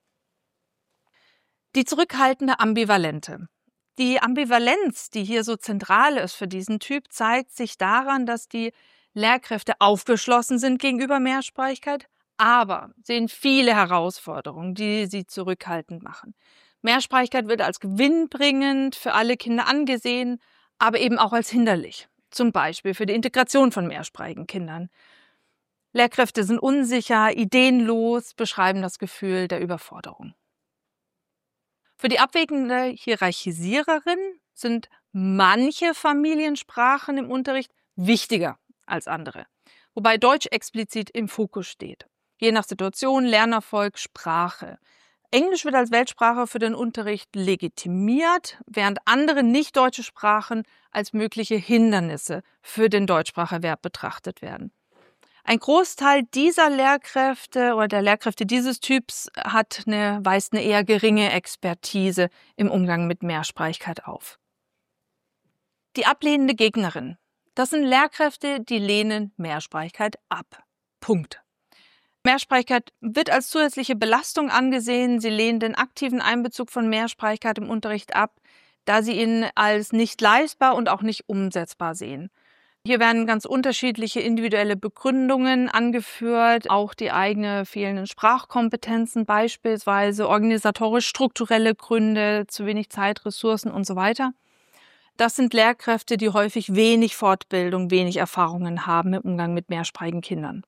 Speaker 3: Die zurückhaltende Ambivalente. Die Ambivalenz, die hier so zentral ist für diesen Typ, zeigt sich daran, dass die Lehrkräfte aufgeschlossen sind gegenüber Mehrsprachigkeit, aber sehen viele Herausforderungen, die sie zurückhaltend machen. Mehrsprachigkeit wird als gewinnbringend für alle Kinder angesehen, aber eben auch als hinderlich. Zum Beispiel für die Integration von mehrsprachigen Kindern. Lehrkräfte sind unsicher, ideenlos, beschreiben das Gefühl der Überforderung. Für die abwägende Hierarchisiererin sind manche Familiensprachen im Unterricht wichtiger als andere, wobei Deutsch explizit im Fokus steht. Je nach Situation, Lernerfolg, Sprache. Englisch wird als Weltsprache für den Unterricht legitimiert, während andere nicht-deutsche Sprachen als mögliche Hindernisse für den Deutschspracherwerb betrachtet werden. Ein Großteil dieser Lehrkräfte oder der Lehrkräfte dieses Typs weist eine eher geringe Expertise im Umgang mit Mehrsprachigkeit auf. Die ablehnende Gegnerin. Das sind Lehrkräfte, die lehnen Mehrsprachigkeit ab. Punkt. Mehrsprachigkeit wird als zusätzliche Belastung angesehen. Sie lehnen den aktiven Einbezug von Mehrsprachigkeit im Unterricht ab, da sie ihn als nicht leistbar und auch nicht umsetzbar sehen. Hier werden ganz unterschiedliche individuelle Begründungen angeführt, auch die eigene fehlenden Sprachkompetenzen beispielsweise, organisatorisch-strukturelle Gründe, zu wenig Zeit, Ressourcen und so weiter. Das sind Lehrkräfte, die häufig wenig Fortbildung, wenig Erfahrungen haben im Umgang mit mehrsprachigen Kindern.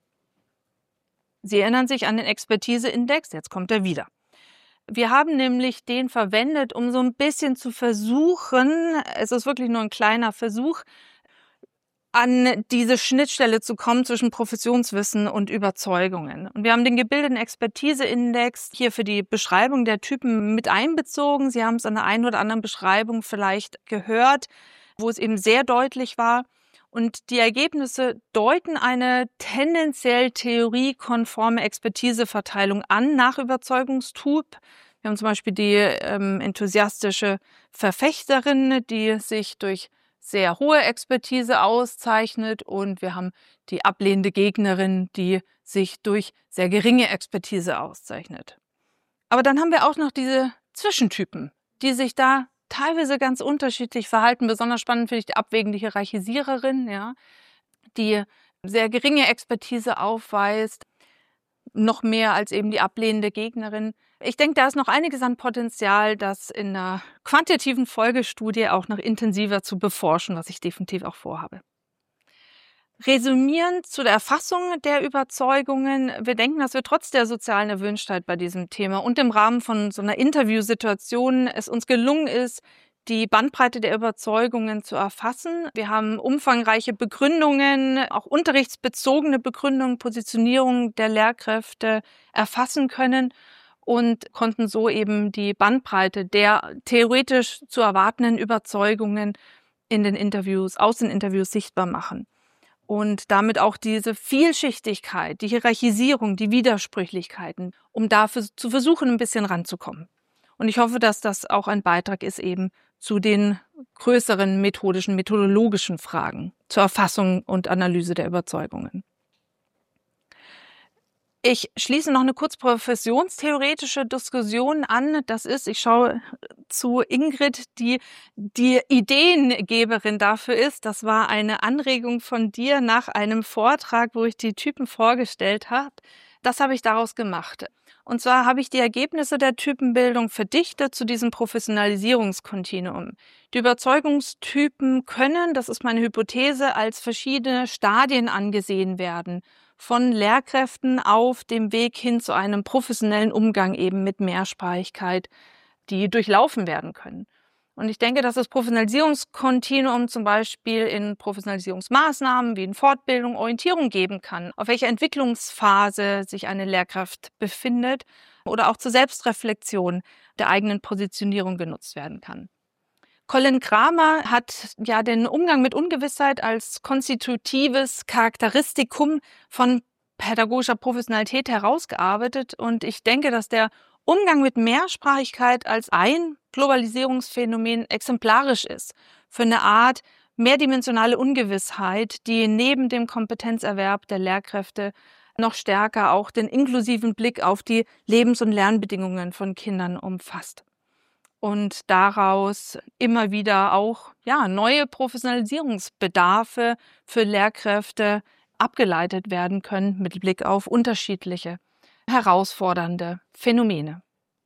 Speaker 3: Sie erinnern sich an den Expertiseindex, jetzt kommt er wieder. Wir haben nämlich den verwendet, um so ein bisschen zu versuchen, es ist wirklich nur ein kleiner Versuch, an diese Schnittstelle zu kommen zwischen Professionswissen und Überzeugungen. Und wir haben den gebildeten Expertiseindex hier für die Beschreibung der Typen mit einbezogen. Sie haben es an der einen oder anderen Beschreibung vielleicht gehört, wo es eben sehr deutlich war. Und die Ergebnisse deuten eine tendenziell theoriekonforme Expertiseverteilung an nach Überzeugungstyp. Wir haben zum Beispiel die enthusiastische Verfechterin, die sich durch sehr hohe Expertise auszeichnet, und wir haben die ablehnende Gegnerin, die sich durch sehr geringe Expertise auszeichnet. Aber dann haben wir auch noch diese Zwischentypen, die sich da teilweise ganz unterschiedlich verhalten. Besonders spannend finde ich die abwägende Hierarchisiererin, ja, die sehr geringe Expertise aufweist, noch mehr als eben die ablehnende Gegnerin. Ich denke, da ist noch einiges an Potenzial, das in einer quantitativen Folgestudie auch noch intensiver zu beforschen, was ich definitiv auch vorhabe. Resümierend zu der Erfassung der Überzeugungen: Wir denken, dass wir trotz der sozialen Erwünschtheit bei diesem Thema und im Rahmen von so einer Interviewsituation es uns gelungen ist, die Bandbreite der Überzeugungen zu erfassen. Wir haben umfangreiche Begründungen, auch unterrichtsbezogene Begründungen, Positionierung der Lehrkräfte erfassen können und konnten so eben die Bandbreite der theoretisch zu erwartenden Überzeugungen aus den Interviews sichtbar machen. Und damit auch diese Vielschichtigkeit, die Hierarchisierung, die Widersprüchlichkeiten, um dafür zu versuchen, ein bisschen ranzukommen. Und ich hoffe, dass das auch ein Beitrag ist eben zu den größeren methodologischen Fragen zur Erfassung und Analyse der Überzeugungen. Ich schließe noch eine kurz professionstheoretische Diskussion an. Das ist, ich schaue zu Ingrid, die Ideengeberin dafür ist. Das war eine Anregung von dir nach einem Vortrag, wo ich die Typen vorgestellt habe. Das habe ich daraus gemacht. Und zwar habe ich die Ergebnisse der Typenbildung verdichtet zu diesem Professionalisierungskontinuum. Die Überzeugungstypen können, das ist meine Hypothese, als verschiedene Stadien angesehen werden von Lehrkräften auf dem Weg hin zu einem professionellen Umgang eben mit Mehrsprachigkeit, die durchlaufen werden können. Und ich denke, dass das Professionalisierungskontinuum zum Beispiel in Professionalisierungsmaßnahmen wie in Fortbildung Orientierung geben kann, auf welcher Entwicklungsphase sich eine Lehrkraft befindet, oder auch zur Selbstreflexion der eigenen Positionierung genutzt werden kann. Colin Kramer hat ja den Umgang mit Ungewissheit als konstitutives Charakteristikum von pädagogischer Professionalität herausgearbeitet, und ich denke, dass der Umgang mit Mehrsprachigkeit als ein Globalisierungsphänomen exemplarisch ist für eine Art mehrdimensionale Ungewissheit, die neben dem Kompetenzerwerb der Lehrkräfte noch stärker auch den inklusiven Blick auf die Lebens- und Lernbedingungen von Kindern umfasst. Und daraus immer wieder auch neue Professionalisierungsbedarfe für Lehrkräfte abgeleitet werden können mit Blick auf unterschiedliche herausfordernde Phänomene.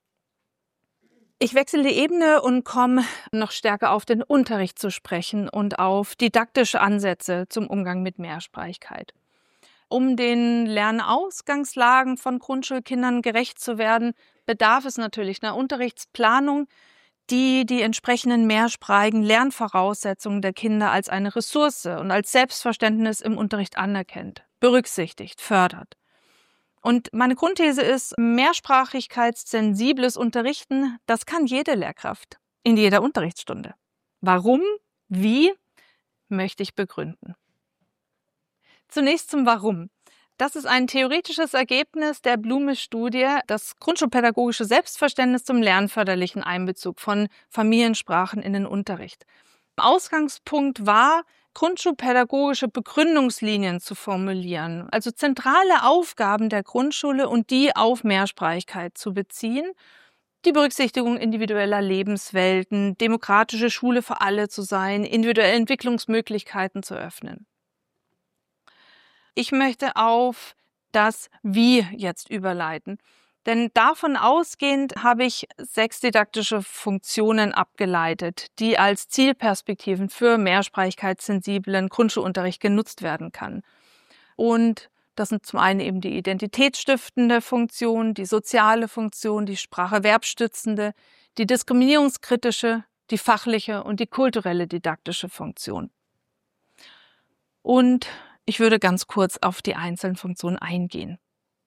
Speaker 3: Ich wechsle die Ebene und komme noch stärker auf den Unterricht zu sprechen und auf didaktische Ansätze zum Umgang mit Mehrsprachigkeit. Um den Lernausgangslagen von Grundschulkindern gerecht zu werden, bedarf es natürlich einer Unterrichtsplanung, die die entsprechenden mehrsprachigen Lernvoraussetzungen der Kinder als eine Ressource und als Selbstverständnis im Unterricht anerkennt, berücksichtigt, fördert. Und meine Grundthese ist, mehrsprachigkeitssensibles Unterrichten, das kann jede Lehrkraft in jeder Unterrichtsstunde. Warum, wie, möchte ich begründen. Zunächst zum Warum. Das ist ein theoretisches Ergebnis der Blume-Studie, das grundschulpädagogische Selbstverständnis zum lernförderlichen Einbezug von Familiensprachen in den Unterricht. Ausgangspunkt war, grundschulpädagogische Begründungslinien zu formulieren, also zentrale Aufgaben der Grundschule und die auf Mehrsprachigkeit zu beziehen, die Berücksichtigung individueller Lebenswelten, demokratische Schule für alle zu sein, individuelle Entwicklungsmöglichkeiten zu öffnen. Ich möchte auf das Wie jetzt überleiten. Denn davon ausgehend habe ich 6 didaktische Funktionen abgeleitet, die als Zielperspektiven für mehrsprachigkeitssensiblen Grundschulunterricht genutzt werden kann. Und das sind zum einen eben die identitätsstiftende Funktion, die soziale Funktion, die spracherwerbsstützende, die diskriminierungskritische, die fachliche und die kulturelle didaktische Funktion. Und ich würde ganz kurz auf die einzelnen Funktionen eingehen.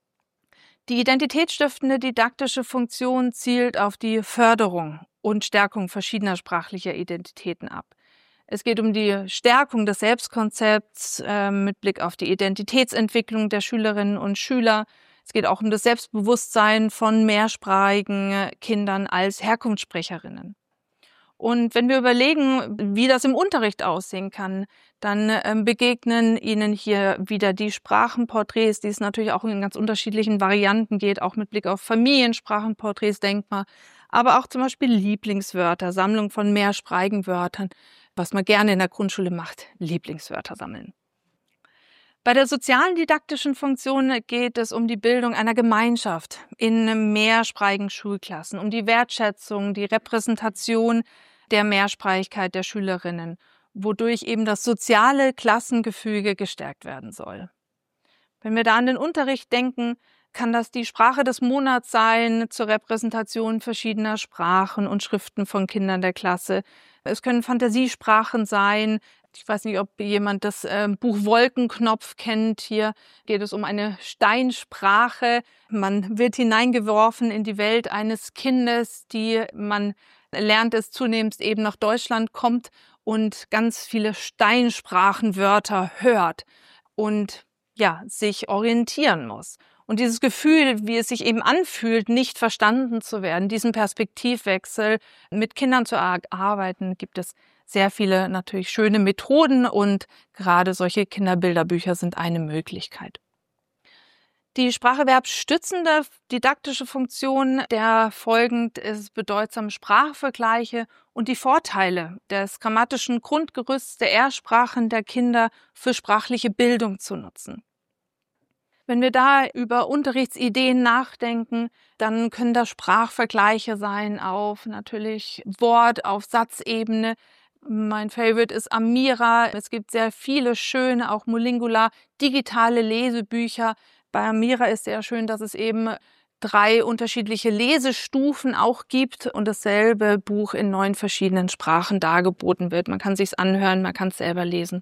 Speaker 3: Die identitätsstiftende didaktische Funktion zielt auf die Förderung und Stärkung verschiedener sprachlicher Identitäten ab. Es geht um die Stärkung des Selbstkonzepts mit Blick auf die Identitätsentwicklung der Schülerinnen und Schüler. Es geht auch um das Selbstbewusstsein von mehrsprachigen Kindern als Herkunftssprecherinnen. Und wenn wir überlegen, wie das im Unterricht aussehen kann, dann begegnen Ihnen hier wieder die Sprachenporträts, die es natürlich auch in ganz unterschiedlichen Varianten geht, auch mit Blick auf Familiensprachenporträts denkbar, aber auch zum Beispiel Lieblingswörter, Sammlung von mehrsprachigen Wörtern, was man gerne in der Grundschule macht, Lieblingswörter sammeln. Bei der sozialen didaktischen Funktion geht es um die Bildung einer Gemeinschaft in mehrsprachigen Schulklassen, um die Wertschätzung, die Repräsentation der Mehrsprachigkeit der Schülerinnen, wodurch eben das soziale Klassengefüge gestärkt werden soll. Wenn wir da an den Unterricht denken, kann das die Sprache des Monats sein zur Repräsentation verschiedener Sprachen und Schriften von Kindern der Klasse. Es können Fantasiesprachen sein. Ich weiß nicht, ob jemand das Buch Wolkenknopf kennt. Hier geht es um eine Steinsprache. Man wird hineingeworfen in die Welt eines Kindes, die man lernt, es zunehmend eben nach Deutschland kommt und ganz viele Steinsprachenwörter hört und ja, sich orientieren muss. Und dieses Gefühl, wie es sich eben anfühlt, nicht verstanden zu werden, diesen Perspektivwechsel mit Kindern zu arbeiten, gibt es sehr viele natürlich schöne Methoden und gerade solche Kinderbilderbücher sind eine Möglichkeit. Die spracherwerbsstützende didaktische Funktion der folgend ist bedeutsame Sprachvergleiche und die Vorteile des grammatischen Grundgerüsts der Erstsprachen der Kinder für sprachliche Bildung zu nutzen. Wenn wir da über Unterrichtsideen nachdenken, dann können das Sprachvergleiche sein auf natürlich Wort-, auf Satzebene. Mein Favorite ist Amira. Es gibt sehr viele schöne, auch Molingula, digitale Lesebücher. Bei Amira ist sehr schön, dass es eben 3 unterschiedliche Lesestufen auch gibt und dasselbe Buch in 9 verschiedenen Sprachen dargeboten wird. Man kann es sich anhören, man kann es selber lesen.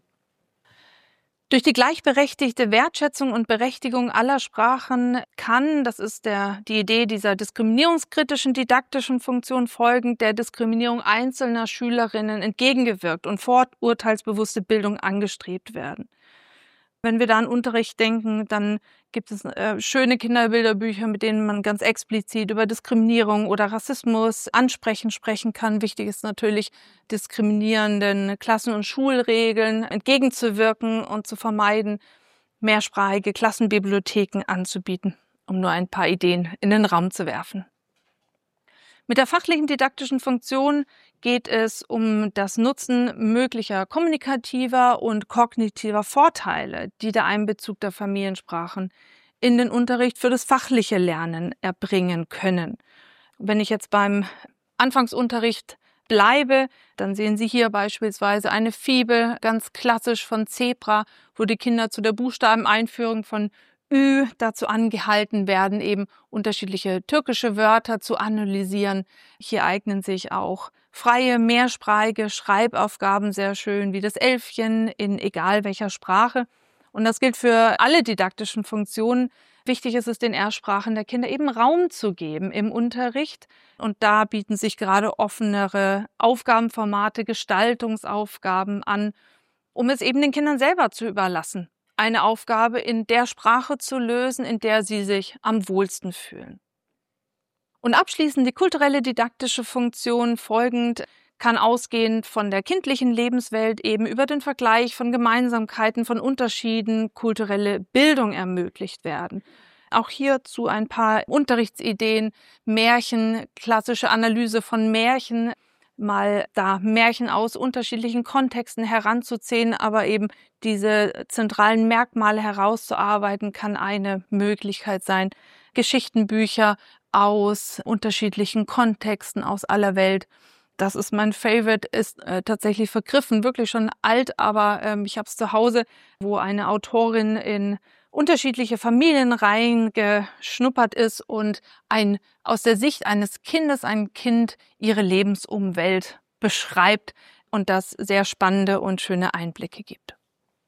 Speaker 3: Durch die gleichberechtigte Wertschätzung und Berechtigung aller Sprachen kann, das ist die Idee dieser diskriminierungskritischen didaktischen Funktion folgend, der Diskriminierung einzelner Schülerinnen entgegengewirkt und vorurteilsbewusste Bildung angestrebt werden. Wenn wir da an Unterricht denken, dann gibt es schöne Kinderbilderbücher, mit denen man ganz explizit über Diskriminierung oder Rassismus sprechen kann. Wichtig ist natürlich, diskriminierenden Klassen- und Schulregeln entgegenzuwirken und zu vermeiden, mehrsprachige Klassenbibliotheken anzubieten, um nur ein paar Ideen in den Raum zu werfen. Mit der fachlichen didaktischen Funktion geht es um das Nutzen möglicher kommunikativer und kognitiver Vorteile, die der Einbezug der Familiensprachen in den Unterricht für das fachliche Lernen erbringen können. Wenn ich jetzt beim Anfangsunterricht bleibe, dann sehen Sie hier beispielsweise eine Fibel, ganz klassisch von Zebra, wo die Kinder zu der Buchstabeneinführung von Ü dazu angehalten werden, eben unterschiedliche türkische Wörter zu analysieren. Hier eignen sich auch freie, mehrsprachige Schreibaufgaben sehr schön, wie das Elfchen in egal welcher Sprache. Und das gilt für alle didaktischen Funktionen. Wichtig ist es, den Erstsprachen der Kinder eben Raum zu geben im Unterricht. Und da bieten sich gerade offenere Aufgabenformate, Gestaltungsaufgaben an, um es eben den Kindern selber zu überlassen, eine Aufgabe in der Sprache zu lösen, in der sie sich am wohlsten fühlen. Und abschließend die kulturelle didaktische Funktion folgend kann ausgehend von der kindlichen Lebenswelt eben über den Vergleich von Gemeinsamkeiten, von Unterschieden kulturelle Bildung ermöglicht werden. Auch hierzu ein paar Unterrichtsideen, Märchen, klassische Analyse von Märchen, mal da Märchen aus unterschiedlichen Kontexten heranzuziehen, aber eben diese zentralen Merkmale herauszuarbeiten, kann eine Möglichkeit sein. Geschichtenbücher aus unterschiedlichen Kontexten aus aller Welt. Das ist mein Favorite, ist tatsächlich vergriffen, wirklich schon alt, aber ich habe es zu Hause, wo eine Autorin in unterschiedliche Familien reingeschnuppert ist und aus der Sicht eines Kindes, ein Kind, ihre Lebensumwelt beschreibt und das sehr spannende und schöne Einblicke gibt.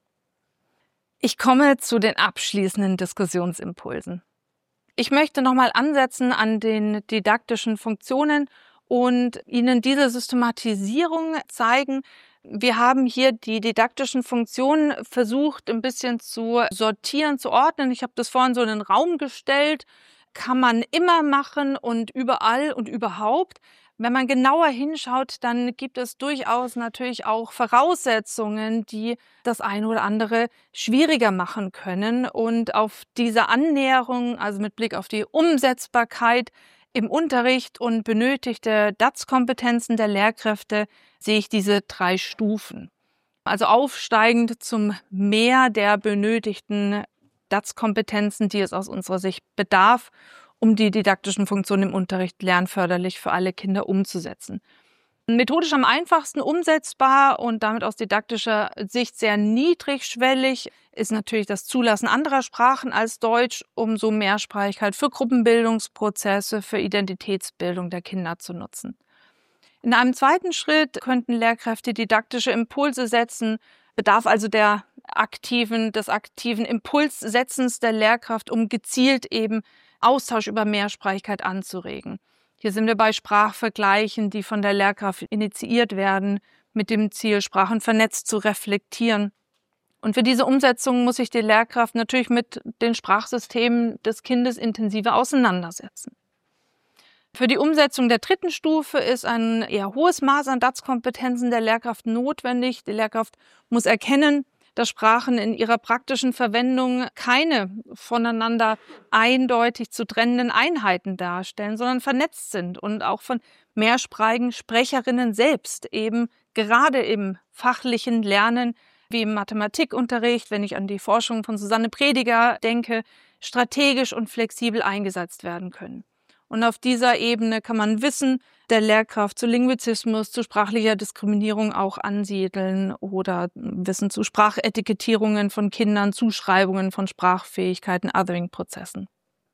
Speaker 3: Ich komme zu den abschließenden Diskussionsimpulsen. Ich möchte nochmal ansetzen an den didaktischen Funktionen und Ihnen diese Systematisierung zeigen. Wir haben hier die didaktischen Funktionen versucht, ein bisschen zu sortieren, zu ordnen. Ich habe das vorhin so in den Raum gestellt. Kann man immer machen und überall und überhaupt. Wenn man genauer hinschaut, dann gibt es durchaus natürlich auch Voraussetzungen, die das eine oder andere schwieriger machen können. Und auf diese Annäherung, also mit Blick auf die Umsetzbarkeit im Unterricht und benötigte DATS-Kompetenzen der Lehrkräfte, sehe ich diese 3 Stufen. Also aufsteigend zum Mehr der benötigten DATS-Kompetenzen, die es aus unserer Sicht bedarf, um die didaktischen Funktionen im Unterricht lernförderlich für alle Kinder umzusetzen. Methodisch am einfachsten umsetzbar und damit aus didaktischer Sicht sehr niedrigschwellig ist natürlich das Zulassen anderer Sprachen als Deutsch, um so Mehrsprachigkeit für Gruppenbildungsprozesse, für Identitätsbildung der Kinder zu nutzen. In einem zweiten Schritt könnten Lehrkräfte didaktische Impulse setzen, bedarf also des aktiven Impulssetzens der Lehrkraft, um gezielt eben Austausch über Mehrsprachigkeit anzuregen. Hier sind wir bei Sprachvergleichen, die von der Lehrkraft initiiert werden, mit dem Ziel, Sprachen vernetzt zu reflektieren. Und für diese Umsetzung muss sich die Lehrkraft natürlich mit den Sprachsystemen des Kindes intensiver auseinandersetzen. Für die Umsetzung der 3. Stufe ist ein eher hohes Maß an DATS-Kompetenzen der Lehrkraft notwendig. Die Lehrkraft muss erkennen, dass Sprachen in ihrer praktischen Verwendung keine voneinander eindeutig zu trennenden Einheiten darstellen, sondern vernetzt sind und auch von mehrsprachigen Sprecherinnen selbst eben gerade im fachlichen Lernen, wie im Mathematikunterricht, wenn ich an die Forschung von Susanne Prediger denke, strategisch und flexibel eingesetzt werden können. Und auf dieser Ebene kann man Wissen der Lehrkraft zu Linguizismus, zu sprachlicher Diskriminierung auch ansiedeln oder Wissen zu Sprachetikettierungen von Kindern, Zuschreibungen von Sprachfähigkeiten, Othering-Prozessen.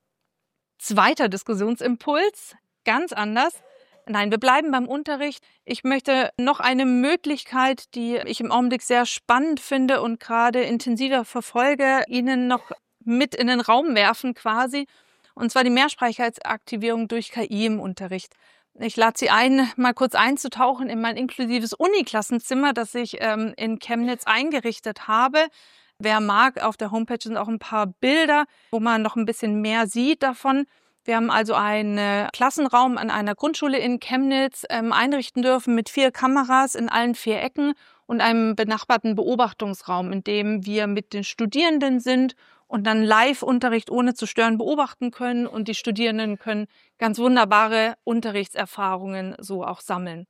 Speaker 3: Zweiter Diskussionsimpuls, ganz anders. Nein, wir bleiben beim Unterricht. Ich möchte noch eine Möglichkeit, die ich im Augenblick sehr spannend finde und gerade intensiver verfolge, Ihnen noch mit in den Raum werfen quasi. Und zwar die Mehrsprachigkeitsaktivierung durch KI im Unterricht. Ich lade Sie ein, mal kurz einzutauchen in mein inklusives Uniklassenzimmer, das ich in Chemnitz eingerichtet habe. Wer mag, auf der Homepage sind auch ein paar Bilder, wo man noch ein bisschen mehr sieht davon. Wir haben also einen Klassenraum an einer Grundschule in Chemnitz einrichten dürfen mit 4 Kameras in allen 4 Ecken und einem benachbarten Beobachtungsraum, in dem wir mit den Studierenden sind und dann Live-Unterricht ohne zu stören beobachten können und die Studierenden können ganz wunderbare Unterrichtserfahrungen so auch sammeln.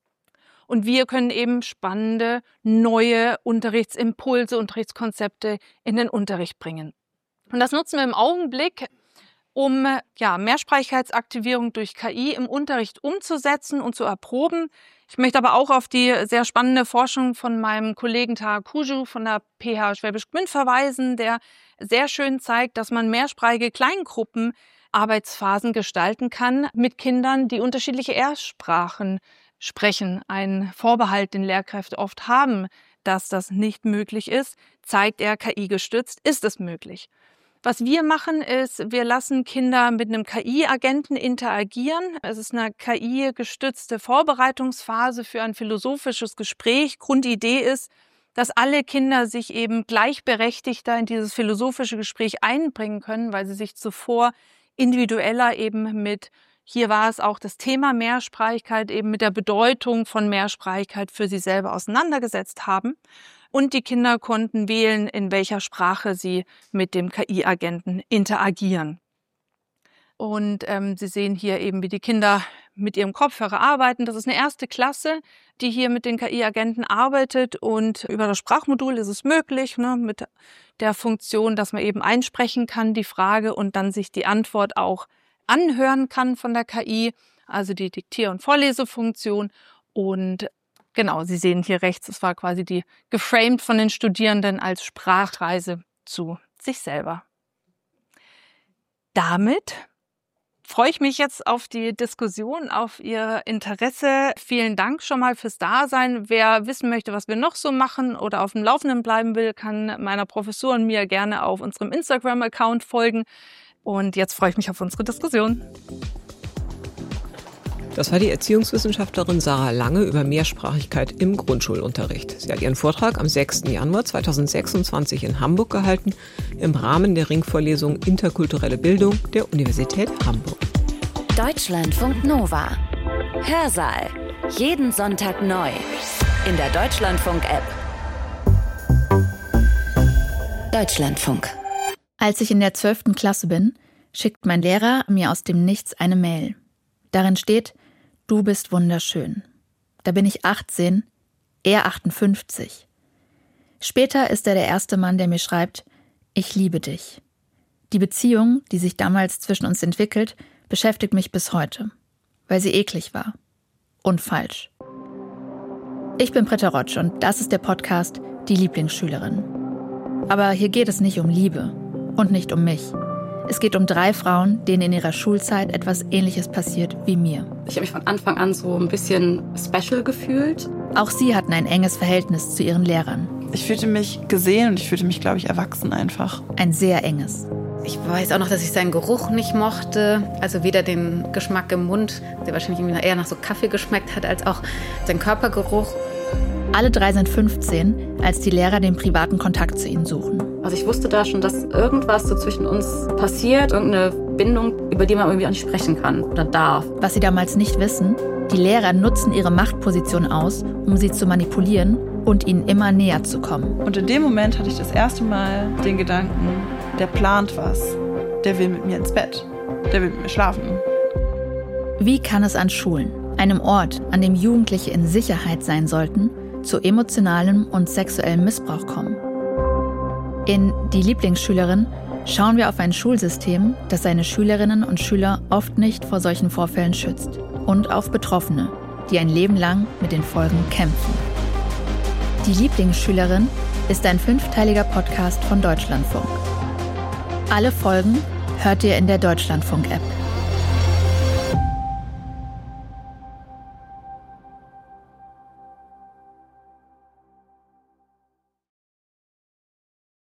Speaker 3: Und wir können eben spannende, neue Unterrichtsimpulse, Unterrichtskonzepte in den Unterricht bringen. Und das nutzen wir im Augenblick, um Mehrsprachigkeitsaktivierung durch KI im Unterricht umzusetzen und zu erproben. Ich möchte aber auch auf die sehr spannende Forschung von meinem Kollegen Taha Kuju von der PH Schwäbisch Gmünd verweisen, der sehr schön zeigt, dass man mehrsprachige Kleingruppen Arbeitsphasen gestalten kann mit Kindern, die unterschiedliche Erstsprachen sprechen. Ein Vorbehalt, den Lehrkräfte oft haben, dass das nicht möglich ist, zeigt er, KI-gestützt ist es möglich. Was wir machen ist, wir lassen Kinder mit einem KI-Agenten interagieren. Es ist eine KI-gestützte Vorbereitungsphase für ein philosophisches Gespräch. Grundidee ist, dass alle Kinder sich eben gleichberechtigter in dieses philosophische Gespräch einbringen können, weil sie sich zuvor individueller eben hier war es auch das Thema Mehrsprachigkeit, eben mit der Bedeutung von Mehrsprachigkeit für sie selber auseinandergesetzt haben. Und die Kinder konnten wählen, in welcher Sprache sie mit dem KI-Agenten interagieren. Und Sie sehen hier eben, wie die Kinder mit ihrem Kopfhörer arbeiten. Das ist eine 1. Klasse, die hier mit den KI-Agenten arbeitet, und über das Sprachmodul ist es möglich, mit der Funktion, dass man eben einsprechen kann, die Frage, und dann sich die Antwort auch anhören kann von der KI, also die Diktier- und Vorlesefunktion. Und genau, Sie sehen hier rechts, es war quasi die geframed von den Studierenden als Sprachreise zu sich selber. Damit freue ich mich jetzt auf die Diskussion, auf Ihr Interesse. Vielen Dank schon mal fürs Dasein. Wer wissen möchte, was wir noch so machen oder auf dem Laufenden bleiben will, kann meiner Professur und mir gerne auf unserem Instagram-Account folgen. Und jetzt freue ich mich auf unsere Diskussion.
Speaker 2: Das war die Erziehungswissenschaftlerin Sarah Lange über Mehrsprachigkeit im Grundschulunterricht. Sie hat ihren Vortrag am 6. Januar 2026 in Hamburg gehalten, im Rahmen der Ringvorlesung Interkulturelle Bildung der Universität Hamburg.
Speaker 1: Deutschlandfunk Nova. Hörsaal. Jeden Sonntag neu. In der Deutschlandfunk-App. Deutschlandfunk.
Speaker 4: Als ich in der 12. Klasse bin, schickt mein Lehrer mir aus dem Nichts eine Mail. Darin steht: Du bist wunderschön. Da bin ich 18, er 58. Später ist er der erste Mann, der mir schreibt: Ich liebe dich. Die Beziehung, die sich damals zwischen uns entwickelt, beschäftigt mich bis heute, weil sie eklig war und falsch. Ich bin Britta Rotsch und das ist der Podcast Die Lieblingsschülerin. Aber hier geht es nicht um Liebe und nicht um mich. Es geht um 3 Frauen, denen in ihrer Schulzeit etwas Ähnliches passiert wie mir.
Speaker 5: Ich habe mich von Anfang an so ein bisschen special gefühlt.
Speaker 4: Auch sie hatten ein enges Verhältnis zu ihren Lehrern.
Speaker 6: Ich fühlte mich gesehen und ich fühlte mich, glaube ich, erwachsen einfach.
Speaker 4: Ein sehr enges.
Speaker 7: Ich weiß auch noch, dass ich seinen Geruch nicht mochte. Also weder den Geschmack im Mund, der wahrscheinlich irgendwie eher nach so Kaffee geschmeckt hat, als auch seinen Körpergeruch.
Speaker 4: Alle 3 sind 15, als die Lehrer den privaten Kontakt zu ihnen suchen.
Speaker 5: Also ich wusste da schon, dass irgendwas so zwischen uns passiert, irgendeine Bindung, über die man irgendwie auch nicht sprechen kann oder darf.
Speaker 4: Was sie damals nicht wissen: Die Lehrer nutzen ihre Machtposition aus, um sie zu manipulieren und ihnen immer näher zu kommen.
Speaker 6: Und in dem Moment hatte ich das erste Mal den Gedanken, der plant was. Der will mit mir ins Bett. Der will mit mir schlafen.
Speaker 4: Wie kann es an Schulen, einem Ort, an dem Jugendliche in Sicherheit sein sollten, zu emotionalem und sexuellem Missbrauch kommen? In Die Lieblingsschülerin schauen wir auf ein Schulsystem, das seine Schülerinnen und Schüler oft nicht vor solchen Vorfällen schützt. Und auf Betroffene, die ein Leben lang mit den Folgen kämpfen. Die Lieblingsschülerin ist ein 5-teiliger Podcast von Deutschlandfunk. Alle Folgen hört ihr in der Deutschlandfunk-App.